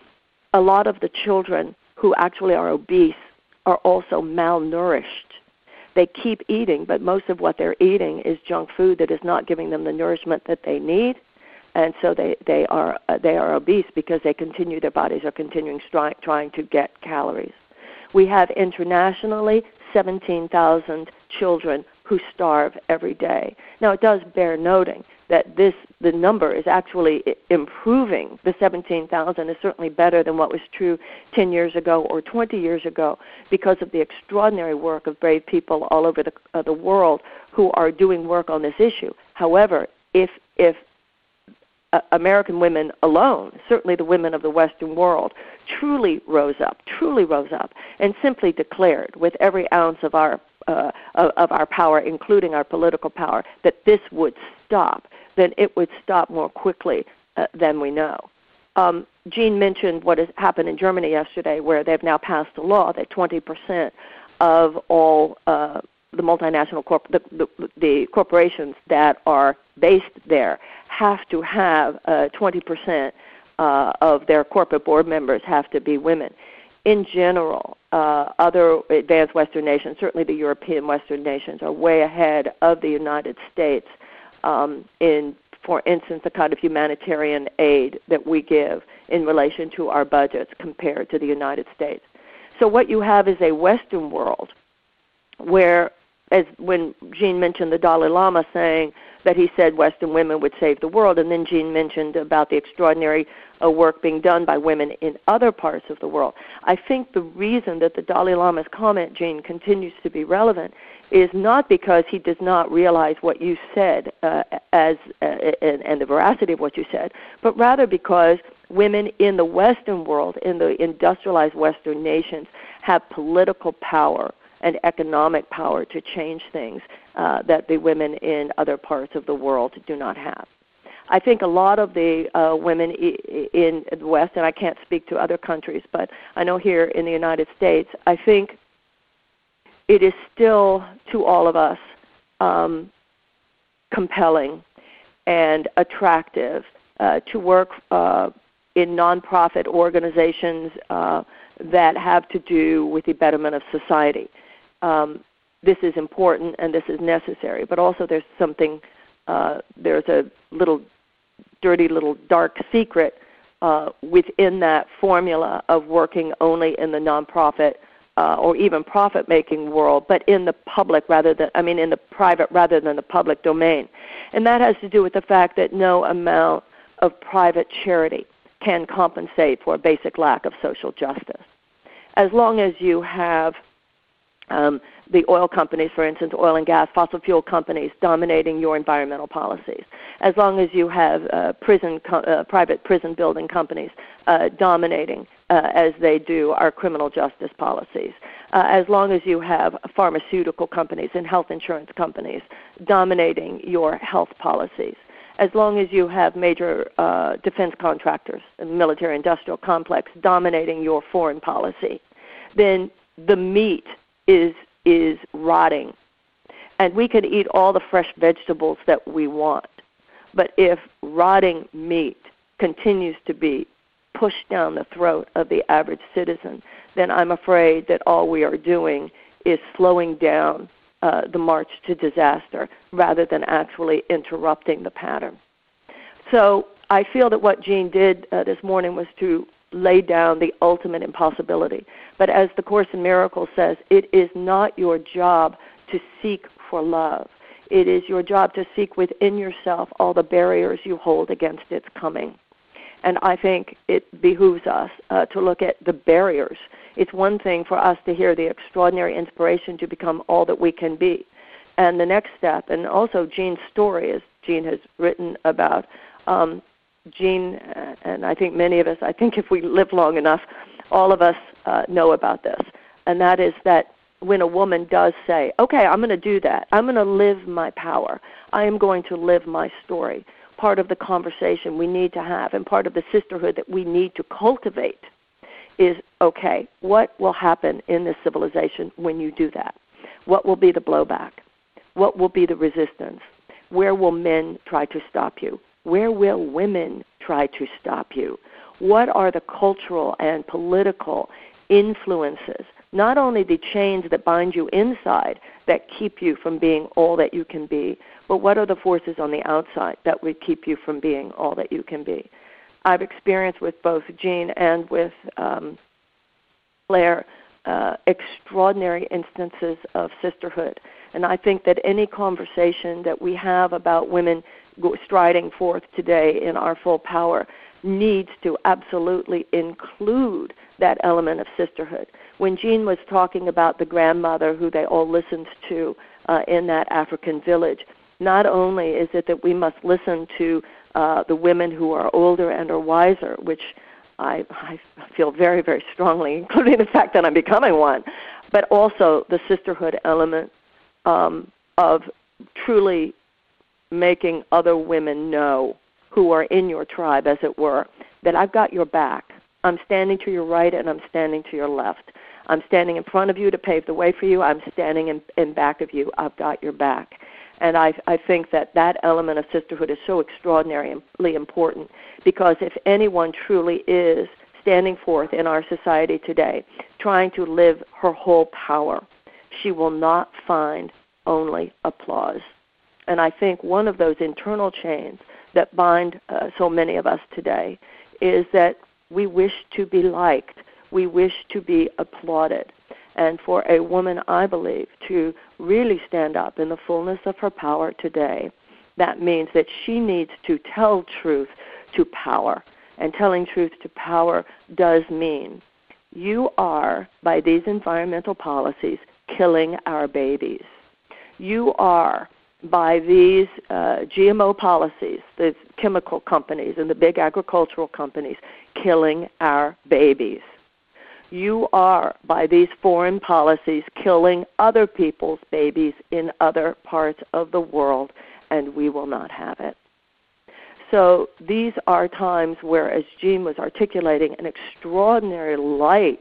a lot of the children who actually are obese are also malnourished. They keep eating, but most of what they're eating is junk food that is not giving them the nourishment that they need, and so they, they are uh, they are obese because they continue, their bodies are continuing stri- trying to get calories. We have internationally seventeen thousand children who starve every day. Now, it does bear noting that this the number is actually improving. The seventeen thousand is certainly better than what was true ten years ago or twenty years ago because of the extraordinary work of brave people all over the, uh, the world who are doing work on this issue. However, if if uh, American women alone, certainly the women of the Western world, truly rose up, truly rose up, and simply declared with every ounce of our uh, of, of our power, including our political power, that this would stop, then it would stop more quickly uh, than we know. Um, Jean mentioned what has happened in Germany yesterday, where they've now passed a law that twenty percent of all uh, the multinational corp- the, the, the corporations that are based there have to have uh, twenty percent uh, of their corporate board members have to be women. In general, uh, other advanced Western nations, certainly the European Western nations, are way ahead of the United States um, in, for instance, the kind of humanitarian aid that we give in relation to our budgets compared to the United States. So what you have is a Western world where, as when Jean mentioned the Dalai Lama saying that he said Western women would save the world, and then Jean mentioned about the extraordinary uh, work being done by women in other parts of the world. I think the reason that the Dalai Lama's comment, Jean, continues to be relevant is not because he does not realize what you said uh, as uh, and, and the veracity of what you said, but rather because women in the Western world, in the industrialized Western nations, have political power and economic power to change things uh, that the women in other parts of the world do not have. I think a lot of the uh, women I- in the West, and I can't speak to other countries, but I know here in the United States, I think it is still to all of us um, compelling and attractive uh, to work uh, in nonprofit organizations uh, that have to do with the betterment of society. Um, this is important and this is necessary, but also there's something, uh, there's a little dirty little dark secret uh, within that formula of working only in the nonprofit uh, or even profit-making world, but in the public rather than, I mean in the private rather than the public domain. And that has to do with the fact that no amount of private charity can compensate for a basic lack of social justice. As long as you have Um, the oil companies, for instance, oil and gas, fossil fuel companies dominating your environmental policies. As long as you have uh, prison, co- uh, private prison building companies uh, dominating, uh, as they do, our criminal justice policies. Uh, as long as you have pharmaceutical companies and health insurance companies dominating your health policies. As long as you have major uh, defense contractors and military-industrial complex dominating your foreign policy, then the meat is is rotting. And we can eat all the fresh vegetables that we want. But if rotting meat continues to be pushed down the throat of the average citizen, then I'm afraid that all we are doing is slowing down uh, the march to disaster rather than actually interrupting the pattern. So I feel that what Jean did uh, this morning was to lay down the ultimate impossibility. But as the Course in Miracles says, it is not your job to seek for love. It is your job to seek within yourself all the barriers you hold against its coming. And I think it behooves us uh, to look at the barriers. It's one thing for us to hear the extraordinary inspiration to become all that we can be. And the next step, and also Jean's story, as Jean has written about, um, Jean, uh, and I think many of us, I think if we live long enough, all of us uh, know about this, and that is that when a woman does say, okay, I'm going to do that, I'm going to live my power, I am going to live my story, part of the conversation we need to have and part of the sisterhood that we need to cultivate is, okay, what will happen in this civilization when you do that? What will be the blowback? What will be the resistance? Where will men try to stop you? Where will women try to stop you? What are the cultural and political influences, not only the chains that bind you inside that keep you from being all that you can be, but what are the forces on the outside that would keep you from being all that you can be? I've experienced with both Jean and with um, Claire uh, extraordinary instances of sisterhood. And I think that any conversation that we have about women striding forth today in our full power needs to absolutely include that element of sisterhood. When Jean was talking about the grandmother who they all listened to uh, in that African village, not only is it that we must listen to uh, the women who are older and are wiser, which I, I feel very, very strongly, including the fact that I'm becoming one, but also the sisterhood element um, of truly making other women know who are in your tribe, as it were, that I've got your back. I'm standing to your right and I'm standing to your left. I'm standing in front of you to pave the way for you. I'm standing in, in back of you. I've got your back. And I, I think that that element of sisterhood is so extraordinarily important because if anyone truly is standing forth in our society today, trying to live her whole power, she will not find only applause. And I think one of those internal chains that bind uh, so many of us today is that we wish to be liked. We wish to be applauded. And for a woman, I believe, to really stand up in the fullness of her power today, that means that she needs to tell truth to power. And telling truth to power does mean you are, by these environmental policies, killing our babies. You are, by these uh, G M O policies, the chemical companies and the big agricultural companies, killing our babies. You are, by these foreign policies, killing other people's babies in other parts of the world, and we will not have it. So these are times where, as Jean was articulating, an extraordinary light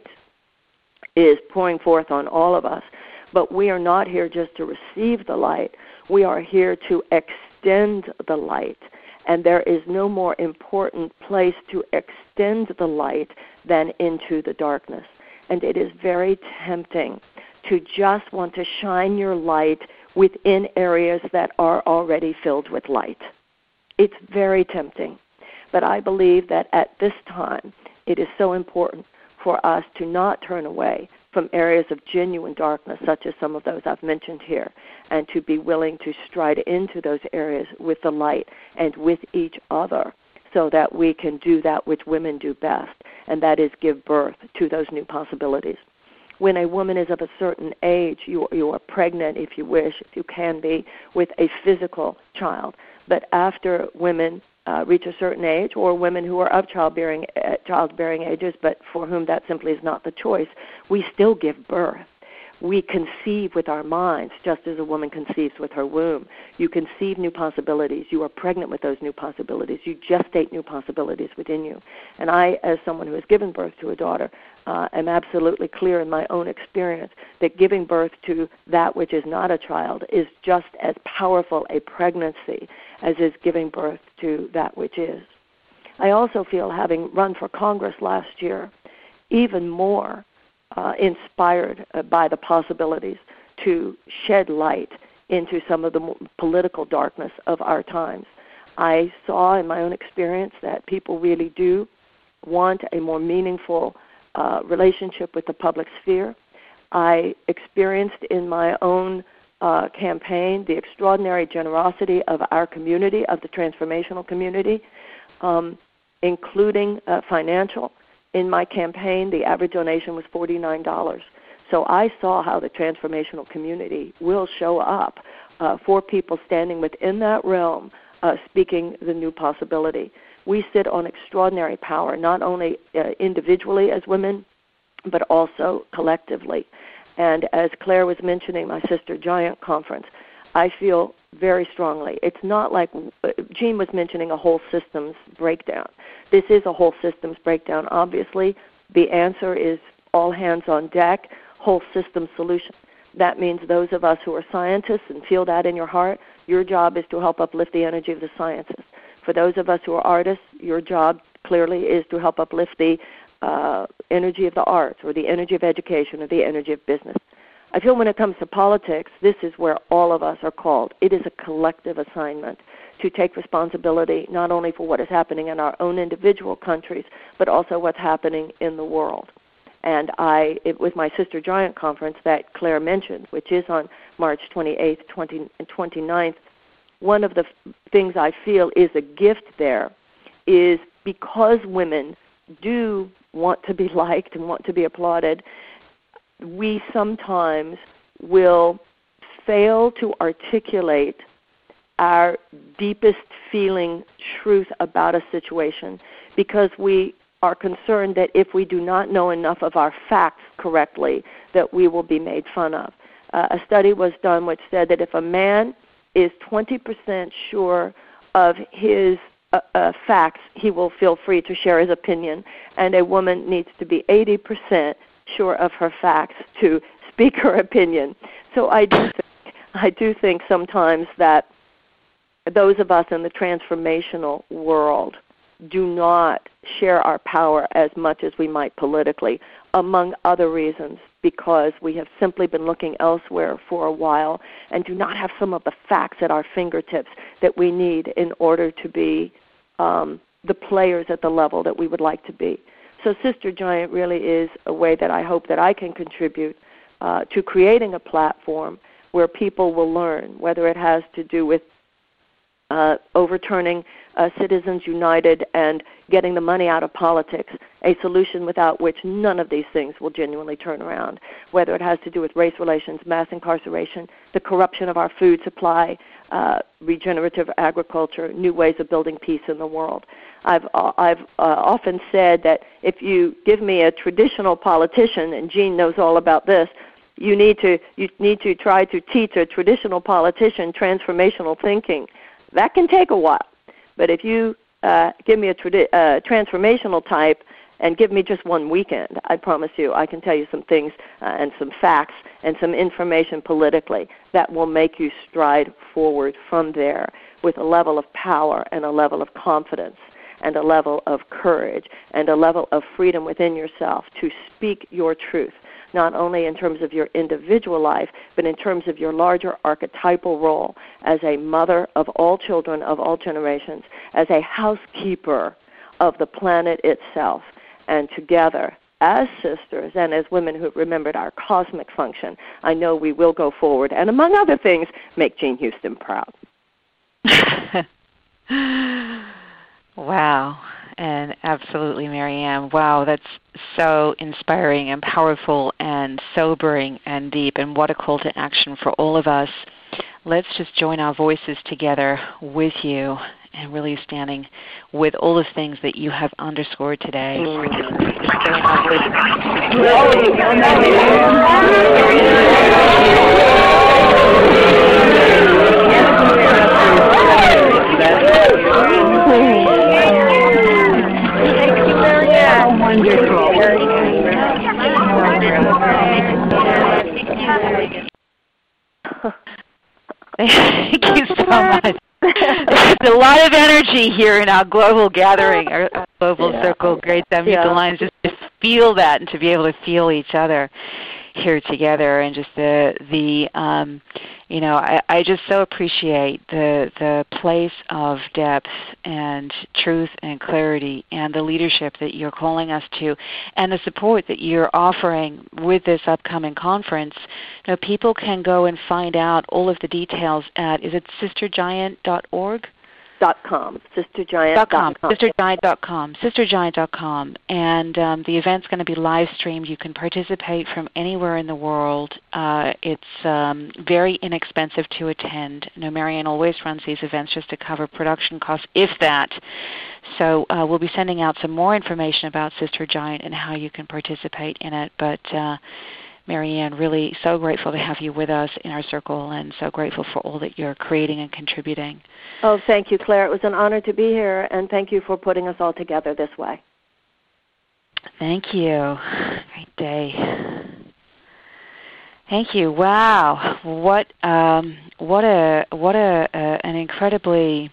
is pouring forth on all of us. But we are not here just to receive the light. We are here to extend the light. And there is no more important place to extend the light than into the darkness. And it is very tempting to just want to shine your light within areas that are already filled with light. It's very tempting. But I believe that at this time, it is so important for us to not turn away from areas of genuine darkness, such as some of those I've mentioned here, and to be willing to stride into those areas with the light and with each other so that we can do that which women do best, and that is give birth to those new possibilities. When a woman is of a certain age, you, you are pregnant, if you wish, if you can be, with a physical child. But after women Uh, reach a certain age, or women who are of childbearing, uh, childbearing ages, but for whom that simply is not the choice, we still give birth. We conceive with our minds, just as a woman conceives with her womb. You conceive new possibilities. You are pregnant with those new possibilities. You gestate new possibilities within you. And I, as someone who has given birth to a daughter, uh, am absolutely clear in my own experience that giving birth to that which is not a child is just as powerful a pregnancy as is giving birth to that which is. I also feel, having run for Congress last year, even more uh, inspired uh, by the possibilities to shed light into some of the political darkness of our times. I saw in my own experience that people really do want a more meaningful uh, relationship with the public sphere. I experienced in my own Uh, campaign, the extraordinary generosity of our community, of the transformational community, um, including uh, financial. In my campaign, the average donation was forty-nine dollars. So I saw how the transformational community will show up uh, for people standing within that realm, uh, speaking the new possibility. we sit on extraordinary power, not only uh, individually as women, but also collectively. And as Claire was mentioning, my Sister Giant conference, I feel very strongly. It's not like uh, Jean was mentioning a whole systems breakdown. This is a whole systems breakdown. Obviously, the answer is all hands on deck, whole system solution. That means those of us who are scientists and feel that in your heart, your job is to help uplift the energy of the sciences. For those of us who are artists, your job clearly is to help uplift the uh, energy of the arts or the energy of education or the energy of business. I feel when it comes to politics, this is where all of us are called. It is a collective assignment to take responsibility not only for what is happening in our own individual countries, but also what's happening in the world. And I, it was my Sister Giant conference that Claire mentioned, which is on March twenty-eighth and twenty-ninth. One of the f- things I feel is a gift there is because women do want to be liked and want to be applauded, we sometimes will fail to articulate our deepest feeling truth about a situation because we are concerned that if we do not know enough of our facts correctly, that we will be made fun of. Uh, a study was done which said that if a man is twenty percent sure of his uh, uh, facts, he will feel free to share his opinion, and a woman needs to be eighty percent sure of her facts to speak her opinion. So I do think, I do think sometimes that those of us in the transformational world do not share our power as much as we might politically, among other reasons, because we have simply been looking elsewhere for a while and do not have some of the facts at our fingertips that we need in order to be um, the players at the level that we would like to be. So Sister Giant really is a way that I hope that I can contribute uh, to creating a platform where people will learn, whether it has to do with Uh, overturning uh, Citizens United and getting the money out of politics, a solution without which none of these things will genuinely turn around, whether it has to do with race relations, mass incarceration, the corruption of our food supply, uh, regenerative agriculture, new ways of building peace in the world. I've, uh, I've uh, often said that if you give me a traditional politician, and Jean knows all about this, you need to, you need to try to teach a traditional politician transformational thinking. That can take a while, but if you uh, give me a tradi- uh, transformational type and give me just one weekend, I promise you I can tell you some things uh, and some facts and some information politically that will make you stride forward from there with a level of power and a level of confidence and a level of courage and a level of freedom within yourself to speak your truth, not only in terms of your individual life, but in terms of your larger archetypal role as a mother of all children of all generations, as a housekeeper of the planet itself. And together, as sisters and as women who have remembered our cosmic function, I know we will go forward and, among other things, make Jean Houston proud. Wow. And absolutely, Marianne. Wow, that's so inspiring and powerful and sobering and deep, and what a call to action for all of us. Let's just join our voices together with you and really standing with all the things that you have underscored today. Wonderful. Thank you so much. There's a lot of energy here in our global gathering, our global yeah. circle, Great Seven yeah. Lines, just to feel that and to be able to feel each other here together, and just the the um, you know I, I just so appreciate the the place of depth and truth and clarity and the leadership that you're calling us to, and the support that you're offering with this upcoming conference. You know, people can go and find out all of the details at, is it sister giant dot org? Dot com, sister giant dot com. sister giant dot com, sister giant dot com. And um, the event's going to be live streamed. You can participate from anywhere in the world. Uh, it's um, very inexpensive to attend. You know, Marianne always runs these events just to cover production costs, if that. So uh, we'll be sending out some more information about Sister Giant and how you can participate in it. But uh, Marianne, really so grateful to have you with us in our circle, and so grateful for all that you're creating and contributing. Oh, thank you, Claire. It was an honor to be here, and thank you for putting us all together this way. Thank you. Great day. Thank you. Wow, what um, what a what a, a an incredibly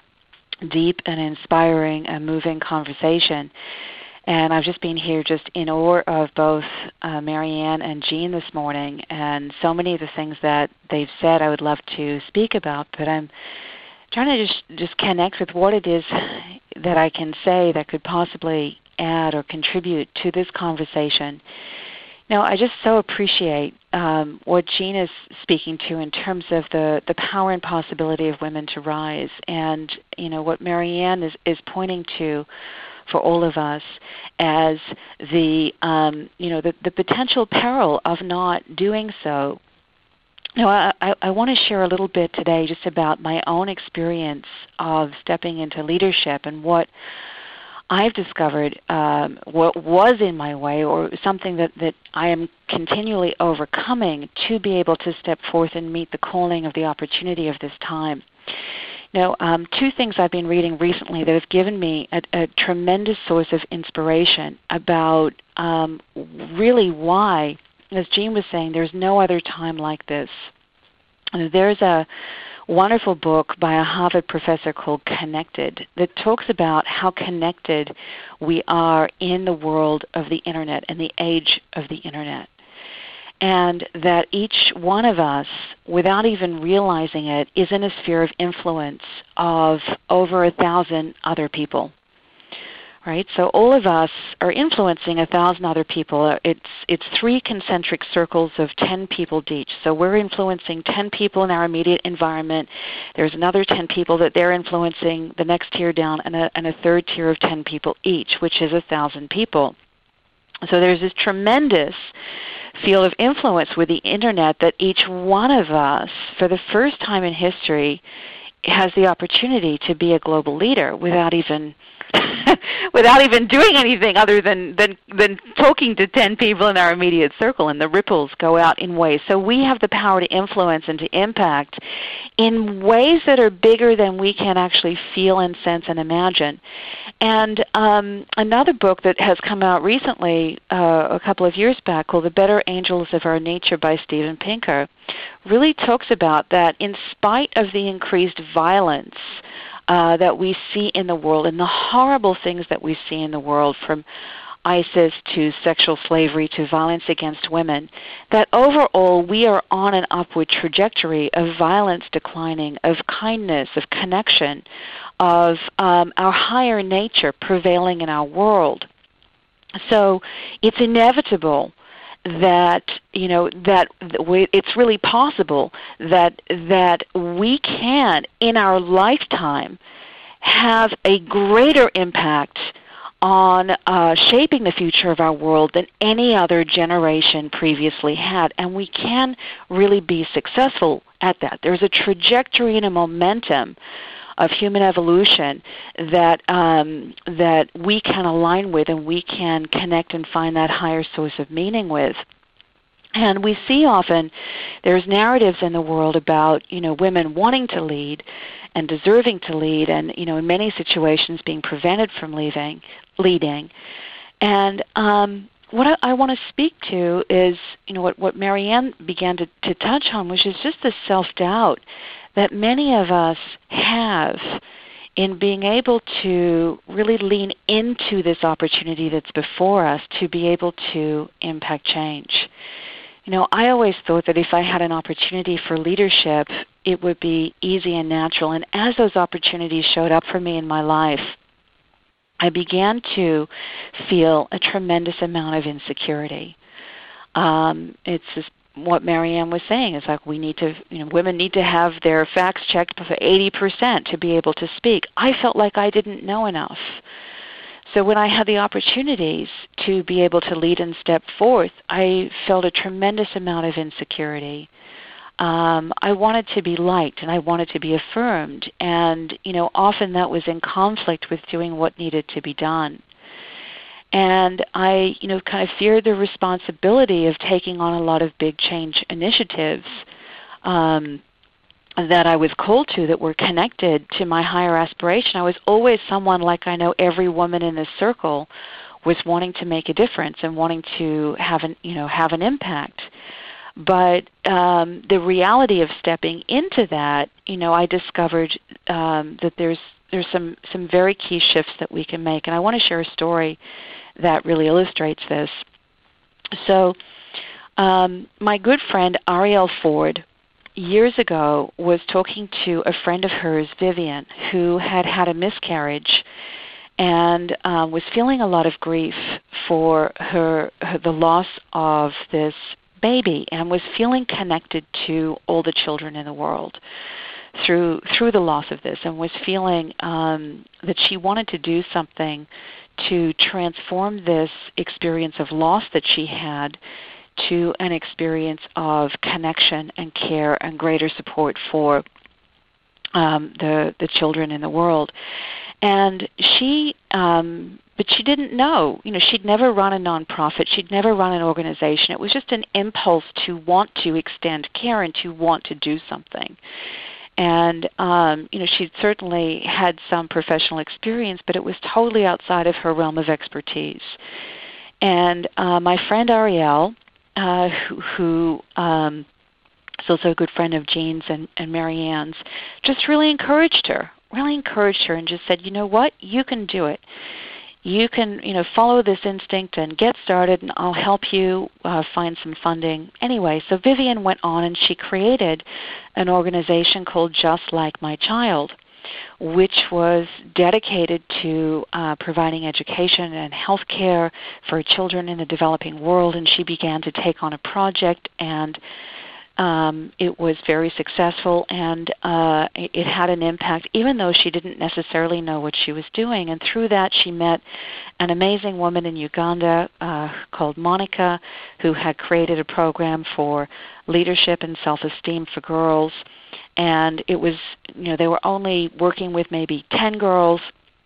deep and inspiring and moving conversation. And I've just been here just in awe of both uh, Marianne and Jean this morning, and so many of the things that they've said I would love to speak about, but I'm trying to just, just connect with what it is that I can say that could possibly add or contribute to this conversation. Now, I just so appreciate um, what Jean is speaking to in terms of the, the power and possibility of women to rise, and you know what Marianne is, is pointing to for all of us as the um, you know the, the potential peril of not doing so. Now, I, I, I want to share a little bit today just about my own experience of stepping into leadership and what I've discovered um, what was in my way, or something that, that I am continually overcoming to be able to step forth and meet the calling of the opportunity of this time. Now, um, two things I've been reading recently that have given me a, a tremendous source of inspiration about um, really why, as Jean was saying, there's no other time like this. There's a wonderful book by a Harvard professor called Connected that talks about how connected we are in the world of the Internet and the age of the Internet. And that each one of us, without even realizing it, is in a sphere of influence of over a thousand other people. Right? So all of us are influencing a thousand other people. It's it's three concentric circles of ten people each. So we're influencing ten people in our immediate environment. There's another ten people that they're influencing the next tier down, and a, and a third tier of ten people each, which is a thousand people. So there's this tremendous field of influence with the Internet that each one of us, for the first time in history, has the opportunity to be a global leader without even without even doing anything other than, than than talking to ten people in our immediate circle, and the ripples go out in ways. So we have the power to influence and to impact in ways that are bigger than we can actually feel and sense and imagine. And um, another book that has come out recently, uh, a couple of years back, called The Better Angels of Our Nature by Steven Pinker, really talks about that in spite of the increased violence Uh, that we see in the world, and the horrible things that we see in the world, from ISIS to sexual slavery to violence against women, that overall we are on an upward trajectory of violence declining, of kindness, of connection, of um, our higher nature prevailing in our world. So it's inevitable that you know that it's really possible that that we can, in our lifetime, have a greater impact on uh, shaping the future of our world than any other generation previously had, and we can really be successful at that. There's a trajectory and a momentum of human evolution that um, that we can align with, and we can connect and find that higher source of meaning with. And we see often there's narratives in the world about you know women wanting to lead and deserving to lead, and you know in many situations being prevented from leaving, leading. And um, what I, I want to speak to is you know what what Marianne began to, to touch on, which is just the self-doubt that many of us have in being able to really lean into this opportunity that's before us to be able to impact change. You know, I always thought that if I had an opportunity for leadership, it would be easy and natural. And as those opportunities showed up for me in my life, I began to feel a tremendous amount of insecurity. Um, it's just what Marianne was saying is like we need to, you know, women need to have their facts checked for eighty percent to be able to speak. I felt like I didn't know enough. So when I had the opportunities to be able to lead and step forth, I felt a tremendous amount of insecurity. Um, I wanted to be liked and I wanted to be affirmed, and you know, often that was in conflict with doing what needed to be done. And I, you know, kind of feared the responsibility of taking on a lot of big change initiatives um, that I was called to, that were connected to my higher aspiration. I was always someone, like I know every woman in this circle, was wanting to make a difference and wanting to have an, you know, have an impact. But um, the reality of stepping into that, you know, I discovered um, that there's there's some some very key shifts that we can make, and I want to share a story that really illustrates this. So um, my good friend Arielle Ford years ago was talking to a friend of hers, Vivian, who had had a miscarriage and uh, was feeling a lot of grief for her, her the loss of this baby, and was feeling connected to all the children in the world through through the loss of this, and was feeling um, that she wanted to do something to transform this experience of loss that she had to an experience of connection and care and greater support for um, the the children in the world. And she, um, but she didn't know. You know, she'd never run a nonprofit. She'd never run an organization. It was just an impulse to want to extend care and to want to do something. And um, you know, she'd certainly had some professional experience, but it was totally outside of her realm of expertise. And uh, my friend Arielle, uh, who, who um, is also a good friend of Jean's and, and Marianne's, just really encouraged her, really encouraged her, and just said, you know what, you can do it. You can, you know, follow this instinct and get started, and I'll help you uh, find some funding. Anyway, so Vivian went on and she created an organization called Just Like My Child, which was dedicated to uh, providing education and health care for children in the developing world. And she began to take on a project, and Um, it was very successful, and uh, it, it had an impact, even though she didn't necessarily know what she was doing. And through that, she met an amazing woman in Uganda uh, called Monica, who had created a program for leadership and self-esteem for girls. And it was, you know, they were only working with maybe ten girls.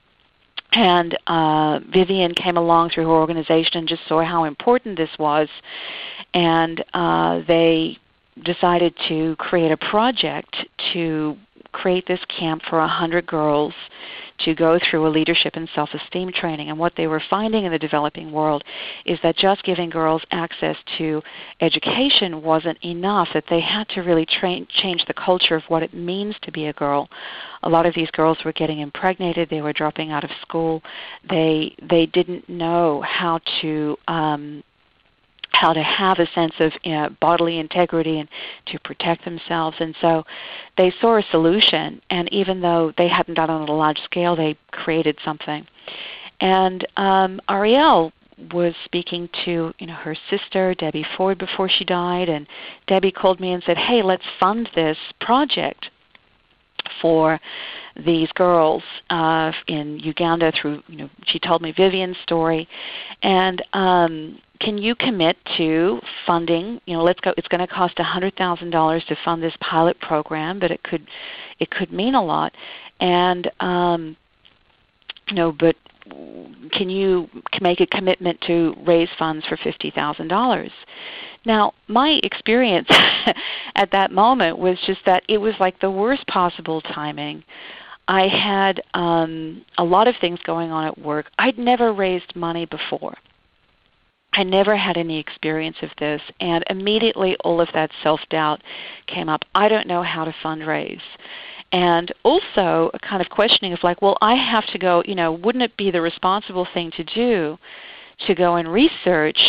And uh, Vivian came along through her organization and just saw how important this was. And uh, they decided to create a project to create this camp for one hundred girls to go through a leadership and self-esteem training. And what they were finding in the developing world is that just giving girls access to education wasn't enough, that they had to really train, change the culture of what it means to be a girl. A lot of these girls were getting impregnated. They were dropping out of school. They, they didn't know how to um, how to have a sense of you know, bodily integrity and to protect themselves. And so they saw a solution, and even though they hadn't done it on a large scale, they created something. And um, Arielle was speaking to you know her sister, Debbie Ford, before she died, and Debbie called me and said, hey, let's fund this project for these girls uh, in Uganda through, you know, she told me Vivian's story, and um, can you commit to funding, you know, let's go, it's going to cost one hundred thousand dollars to fund this pilot program, but it could, it could mean a lot, and, um, you know, but can you make a commitment to raise funds for fifty thousand dollars? Now, my experience at that moment was just that it was like the worst possible timing. I had um, a lot of things going on at work. I'd never raised money before. I never had any experience of this, and immediately all of that self-doubt came up. I don't know how to fundraise. And also a kind of questioning of like, well, I have to go, you know, wouldn't it be the responsible thing to do to go and research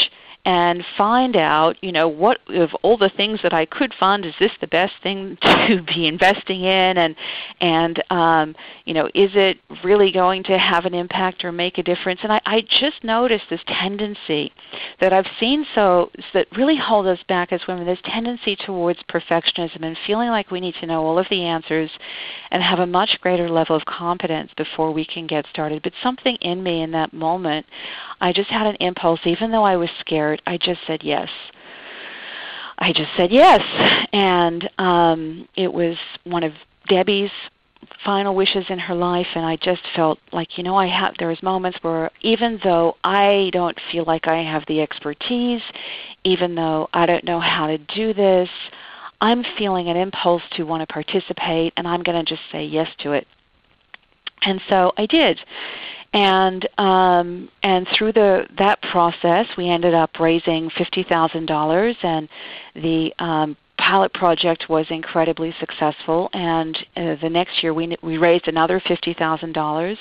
and find out, you know, what of all the things that I could fund, is this the best thing to be investing in, and and um, you know, is it really going to have an impact or make a difference? And I, I just noticed this tendency that I've seen so that really hold us back as women, this tendency towards perfectionism and feeling like we need to know all of the answers and have a much greater level of competence before we can get started. But something in me in that moment, I just had an impulse, even though I was scared, I just said yes. I just said yes. And um, it was one of Debbie's final wishes in her life, and I just felt like, you know, I have, there was moments where even though I don't feel like I have the expertise, even though I don't know how to do this, I'm feeling an impulse to want to participate, and I'm going to just say yes to it. And so I did. And um, and through the that process, we ended up raising fifty thousand dollars, and the um, pilot project was incredibly successful. And uh, the next year, we we raised another fifty thousand dollars.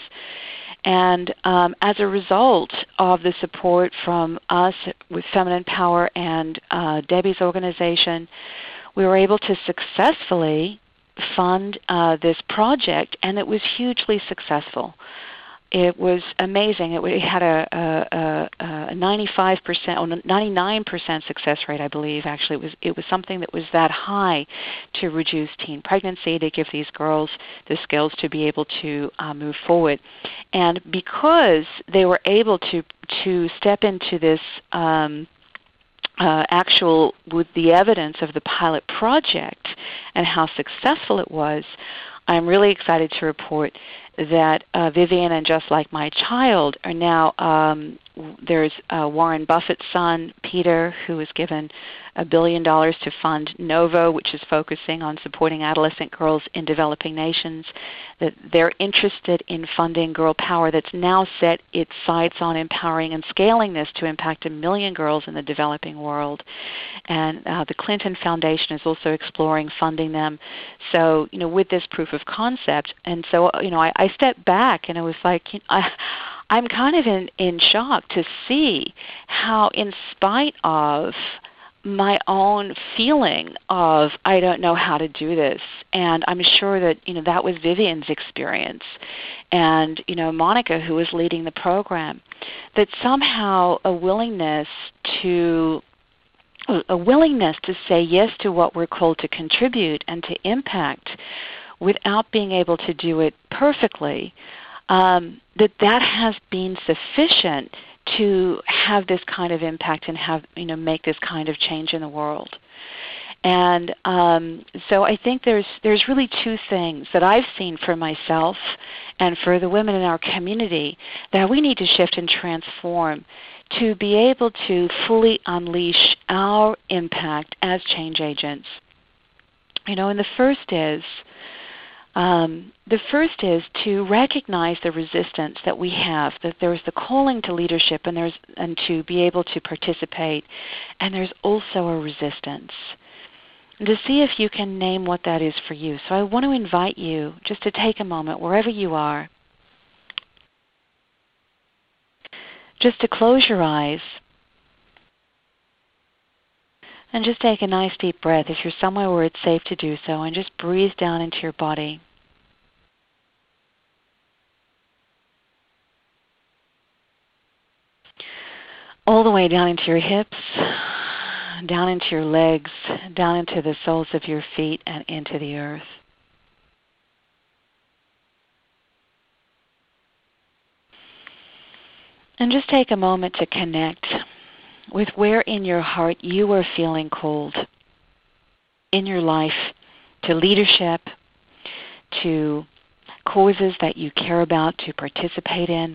And um, as a result of the support from us with Feminine Power and uh, Debbie's organization, we were able to successfully fund uh, this project, and it was hugely successful. It was amazing. It, it had a, a, a ninety-five percent, or ninety-nine percent success rate, I believe. Actually, it was it was something that was that high to reduce teen pregnancy, to give these girls the skills to be able to uh, move forward. And because they were able to to step into this um, uh, actual with the evidence of the pilot project and how successful it was, I'm really excited to report that uh, Vivian and Just Like My Child are now, um, there's uh, Warren Buffett's son, Peter, who was given a billion dollars to fund NOVO, which is focusing on supporting adolescent girls in developing nations, that they're interested in funding Girl Power that's now set its sights on empowering and scaling this to impact a million girls in the developing world. And uh, the Clinton Foundation is also exploring funding them. So, you know, with this proof of concept, and so, you know, I, I stepped back and it was like, you know, I, I'm kind of in, in shock to see how, in spite of my own feeling of I don't know how to do this, and I'm sure that, you know, that was Vivian's experience, and, you know, Monica, who was leading the program, that somehow a willingness to a willingness to say yes to what we're called to contribute and to impact without being able to do it perfectly, um, that that has been sufficient to have this kind of impact and have, you know, make this kind of change in the world. And um, so I think there's there's really two things that I've seen for myself and for the women in our community that we need to shift and transform to be able to fully unleash our impact as change agents. You know, and the first is Um, the first is to recognize the resistance that we have, that there's the calling to leadership and there's and to be able to participate, and there's also a resistance. And to see if you can name what that is for you. So I want to invite you just to take a moment, wherever you are, just to close your eyes and just take a nice deep breath if you're somewhere where it's safe to do so, and just breathe down into your body. All the way down into your hips, down into your legs, down into the soles of your feet, and into the earth. And just take a moment to connect with where in your heart you are feeling called in your life to leadership, to causes that you care about to participate in,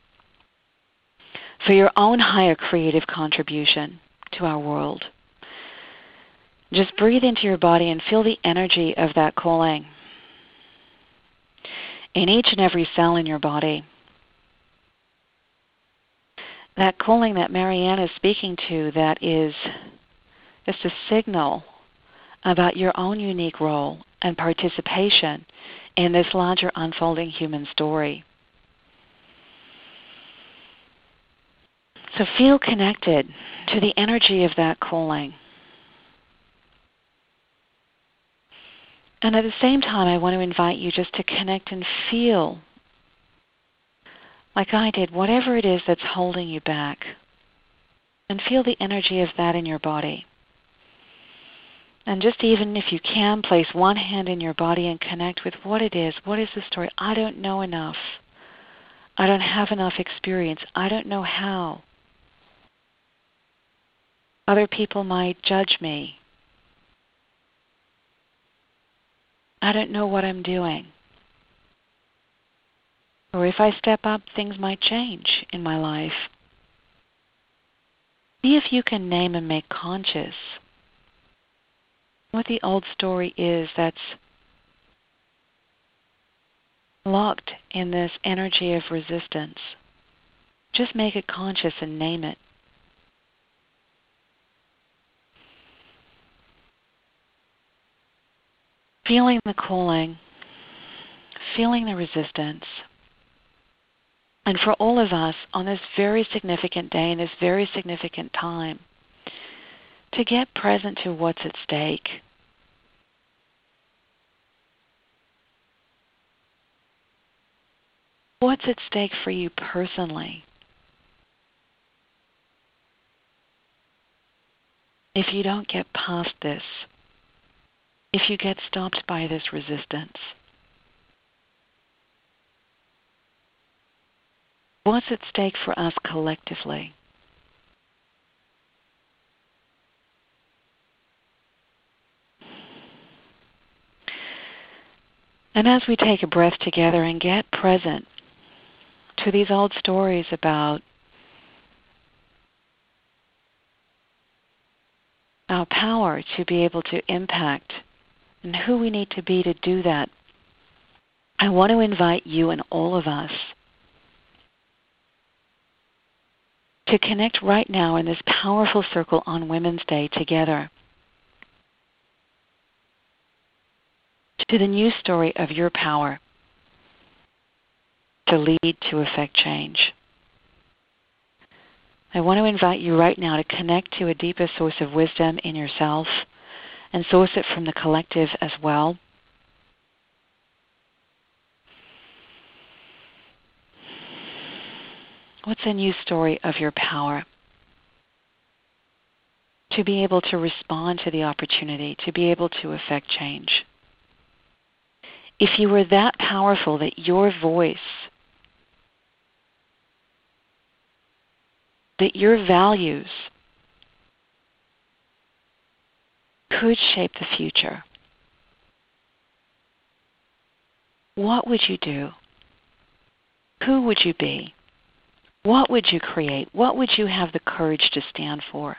for your own higher creative contribution to our world. Just breathe into your body and feel the energy of that calling in each and every cell in your body. That calling that Marianne is speaking to, that is just a signal about your own unique role and participation in this larger unfolding human story. So feel connected to the energy of that calling. And at the same time, I want to invite you just to connect and feel, like I did, whatever it is that's holding you back. And feel the energy of that in your body. And just even if you can, place one hand in your body and connect with what it is. What is the story? I don't know enough. I don't have enough experience. I don't know how. Other people might judge me. I don't know what I'm doing. Or if I step up, things might change in my life. See if you can name and make conscious what the old story is that's locked in this energy of resistance. Just make it conscious and name it. Feeling the calling, feeling the resistance. And for all of us on this very significant day and this very significant time, to get present to what's at stake. What's at stake for you personally? If you don't get past this, if you get stopped by this resistance, what's at stake for us collectively? And as we take a breath together and get present to these old stories about our power to be able to impact and who we need to be to do that, I want to invite you and all of us to connect right now in this powerful circle on Women's Day together to the new story of your power to lead to effect change. I want to invite you right now to connect to a deeper source of wisdom in yourself and source it from the collective as well. What's a new story of your power? To be able to respond to the opportunity, to be able to effect change. If you were that powerful that your voice, that your values could shape the future, what would you do? Who would you be? What would you create? What would you have the courage to stand for?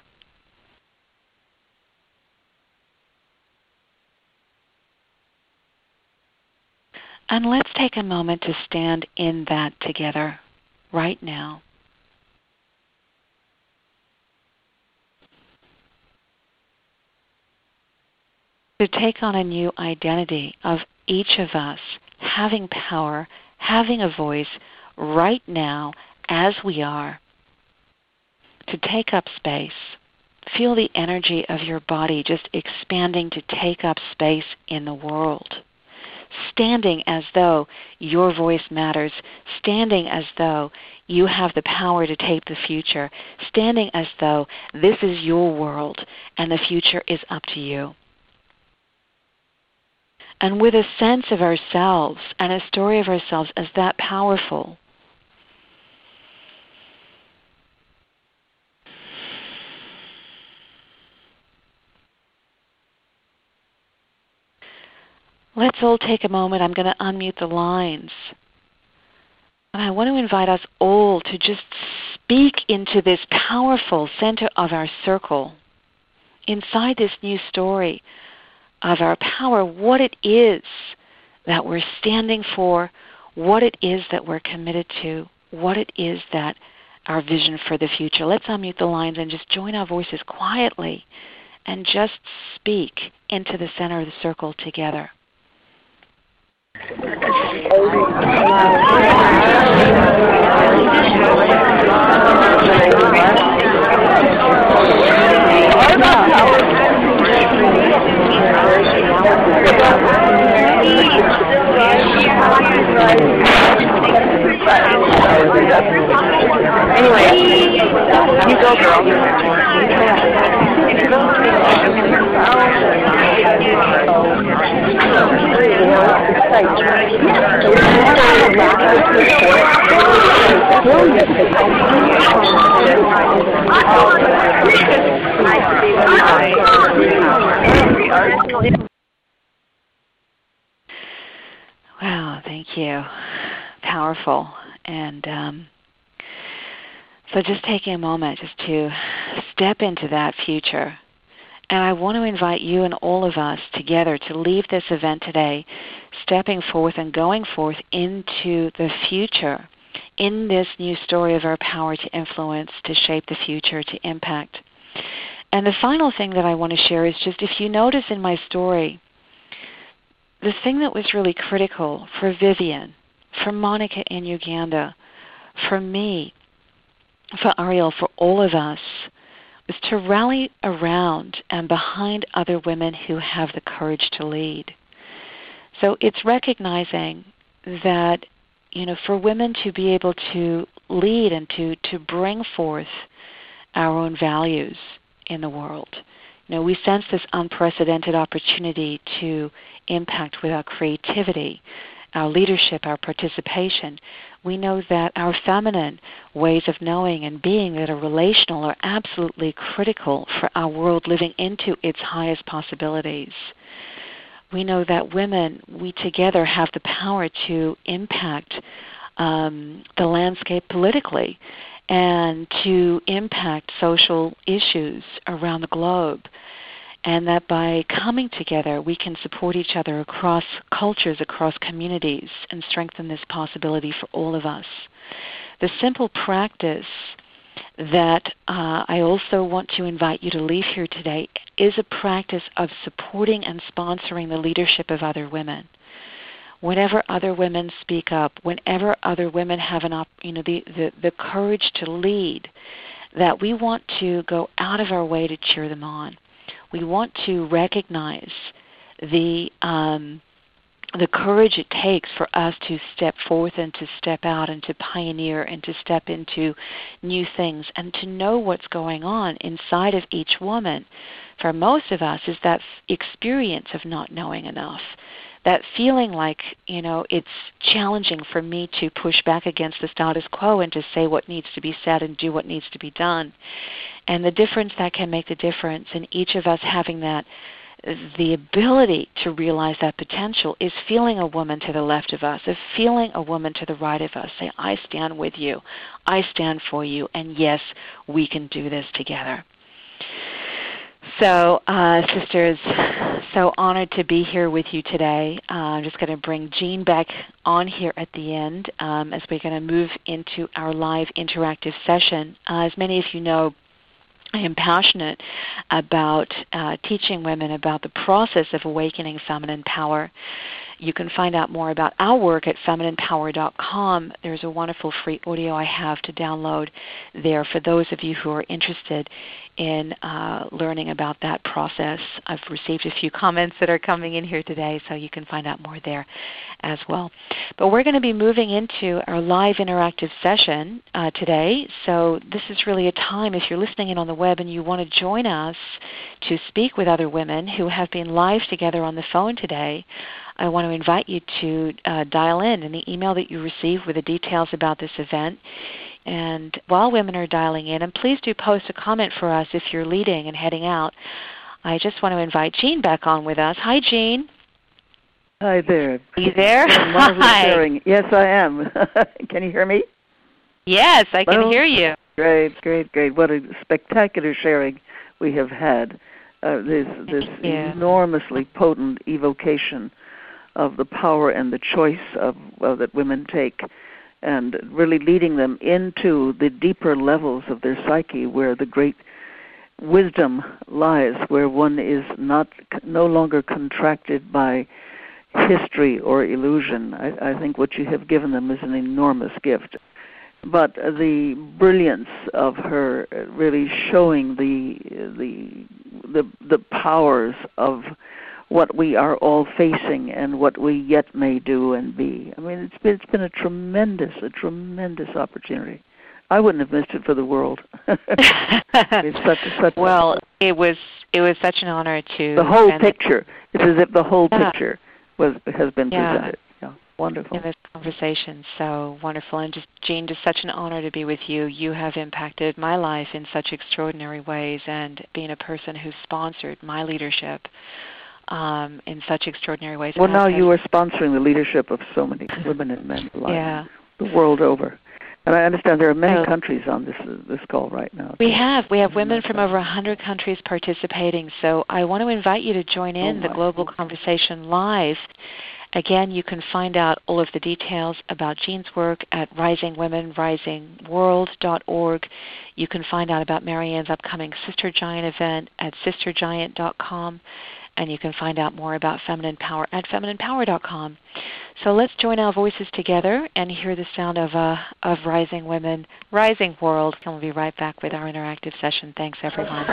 And let's take a moment to stand in that together right now. To take on a new identity of each of us having power, having a voice right now as we are, to take up space. Feel the energy of your body just expanding to take up space in the world. Standing as though your voice matters. Standing as though you have the power to take the future. Standing as though this is your world and the future is up to you. And with a sense of ourselves and a story of ourselves as that powerful, let's all take a moment. I'm going to unmute the lines. And I want to invite us all to just speak into this powerful center of our circle, inside this new story of our power, what it is that we're standing for, what it is that we're committed to, what it is that our vision for the future. Let's unmute the lines and just join our voices quietly and just speak into the center of the circle together. Anyway, you go, girl. Wow, thank you. Powerful. And um, so just taking a moment just to step into that future. And I want to invite you and all of us together to leave this event today stepping forth and going forth into the future in this new story of our power to influence, to shape the future, to impact. And the final thing that I want to share is just if you notice in my story, the thing that was really critical for Vivian, for Monica in Uganda, for me, for Ariel, for all of us, was to rally around and behind other women who have the courage to lead. So it's recognizing that, you know, for women to be able to lead and to, to bring forth our own values in the world. You know, we sense this unprecedented opportunity to impact with our creativity, our leadership, our participation. We know that our feminine ways of knowing and being that are relational are absolutely critical for our world living into its highest possibilities. We know that women, we together have the power to impact um, the landscape politically and to impact social issues around the globe. And that by coming together, we can support each other across cultures, across communities, and strengthen this possibility for all of us. The simple practice that uh, I also want to invite you to leave here today is a practice of supporting and sponsoring the leadership of other women. Whenever other women speak up, whenever other women have an op- you know, the, the, the courage to lead, that we want to go out of our way to cheer them on. We want to recognize the um, the courage it takes for us to step forth and to step out and to pioneer and to step into new things and to know what's going on inside of each woman. For most of us is that experience of not knowing enough, that feeling like, you know, it's challenging for me to push back against the status quo and to say what needs to be said and do what needs to be done. And the difference that can make the difference in each of us having that, the ability to realize that potential is feeling a woman to the left of us, is feeling a woman to the right of us. Say, I stand with you, I stand for you, and yes, we can do this together. So, uh, sisters, so honored to be here with you today. Uh, I'm just going to bring Jean back on here at the end um, as we're going to move into our live interactive session. Uh, as many of you know, I am passionate about uh, teaching women about the process of awakening feminine power. You can find out more about our work at feminine power dot com. There's a wonderful free audio I have to download there for those of you who are interested in uh, learning about that process. I've received a few comments that are coming in here today, so you can find out more there as well. But we're going to be moving into our live interactive session uh, today. So this is really a time, if you're listening in on the web and you want to join us to speak with other women who have been live together on the phone today, I want to invite you to uh, dial in in the email that you receive with the details about this event. And while women are dialing in, and please do post a comment for us if you're leading and heading out, I just want to invite Jean back on with us. Hi, Jean. Hi there. Are you there? Hi. Sharing. Yes, I am. Can you hear me? Yes, I can well, hear you. Great, great, great. What a spectacular sharing we have had. Uh, this this enormously potent evocation of the power and the choice of well, that women take, and really leading them into the deeper levels of their psyche where the great wisdom lies, where one is not no longer contracted by history or illusion. I, I think what you have given them is an enormous gift. But the brilliance of her really showing the the the, the powers of what we are all facing and what we yet may do and be. I mean, it's been, it's been a tremendous, a tremendous opportunity. I wouldn't have missed it for the world. It's such a, such well, a, it was it was such an honor to. The whole picture. It's as if the whole yeah. picture was has been yeah. presented. Yeah, wonderful. In this conversation, so wonderful. And just, Jean, just such an honor to be with you. You have impacted my life in such extraordinary ways, and being a person who sponsored my leadership um, in such extraordinary ways. Well, now you are sponsoring the leadership of so many women and men yeah. the world over. And I understand there are many so, countries on this uh, this call right now. We have. We have women from over one hundred countries participating. So I want to invite you to join in oh the Global Conversation Live. Again, you can find out all of the details about Jean's work at rising women rising world dot org. You can find out about Marianne's upcoming Sister Giant event at sister giant dot com. And you can find out more about Feminine Power at feminine power dot com. So let's join our voices together and hear the sound of uh, of Rising Women, Rising World. And we'll be right back with our interactive session. Thanks, everyone.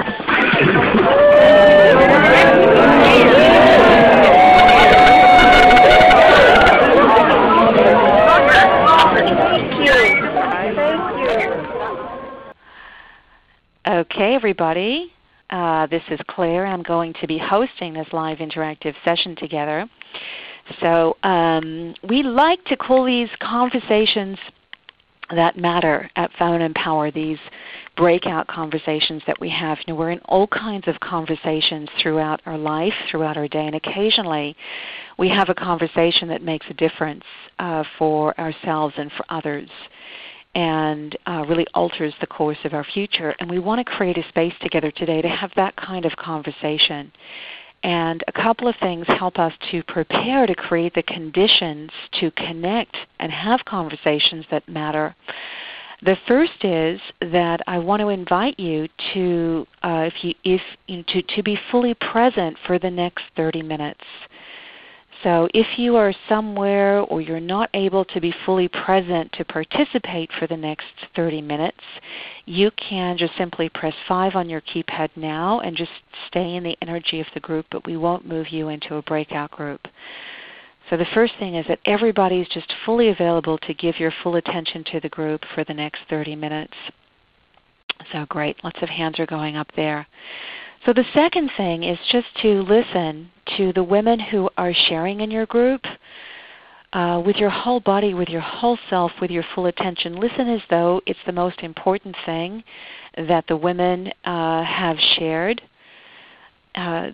Okay, everybody. Uh, this is Claire. I'm going to be hosting this live interactive session together. So um, we like to call these conversations that matter at Feminine Power, these breakout conversations that we have. You know, we're in all kinds of conversations throughout our life, throughout our day, and occasionally we have a conversation that makes a difference uh, for ourselves and for others, and uh, really alters the course of our future. And we want to create a space together today to have that kind of conversation. And a couple of things help us to prepare to create the conditions to connect and have conversations that matter. The first is that I want to invite you to, uh, if you, if you know, to, to be fully present for the next thirty minutes. So if you are somewhere or you're not able to be fully present to participate for the next thirty minutes, you can just simply press five on your keypad now and just stay in the energy of the group, but we won't move you into a breakout group. So the first thing is that everybody's just fully available to give your full attention to the group for the next thirty minutes. So great, lots of hands are going up there. So the second thing is just to listen to the women who are sharing in your group uh, with your whole body, with your whole self, with your full attention. Listen as though it's the most important thing that the women uh, have shared, uh,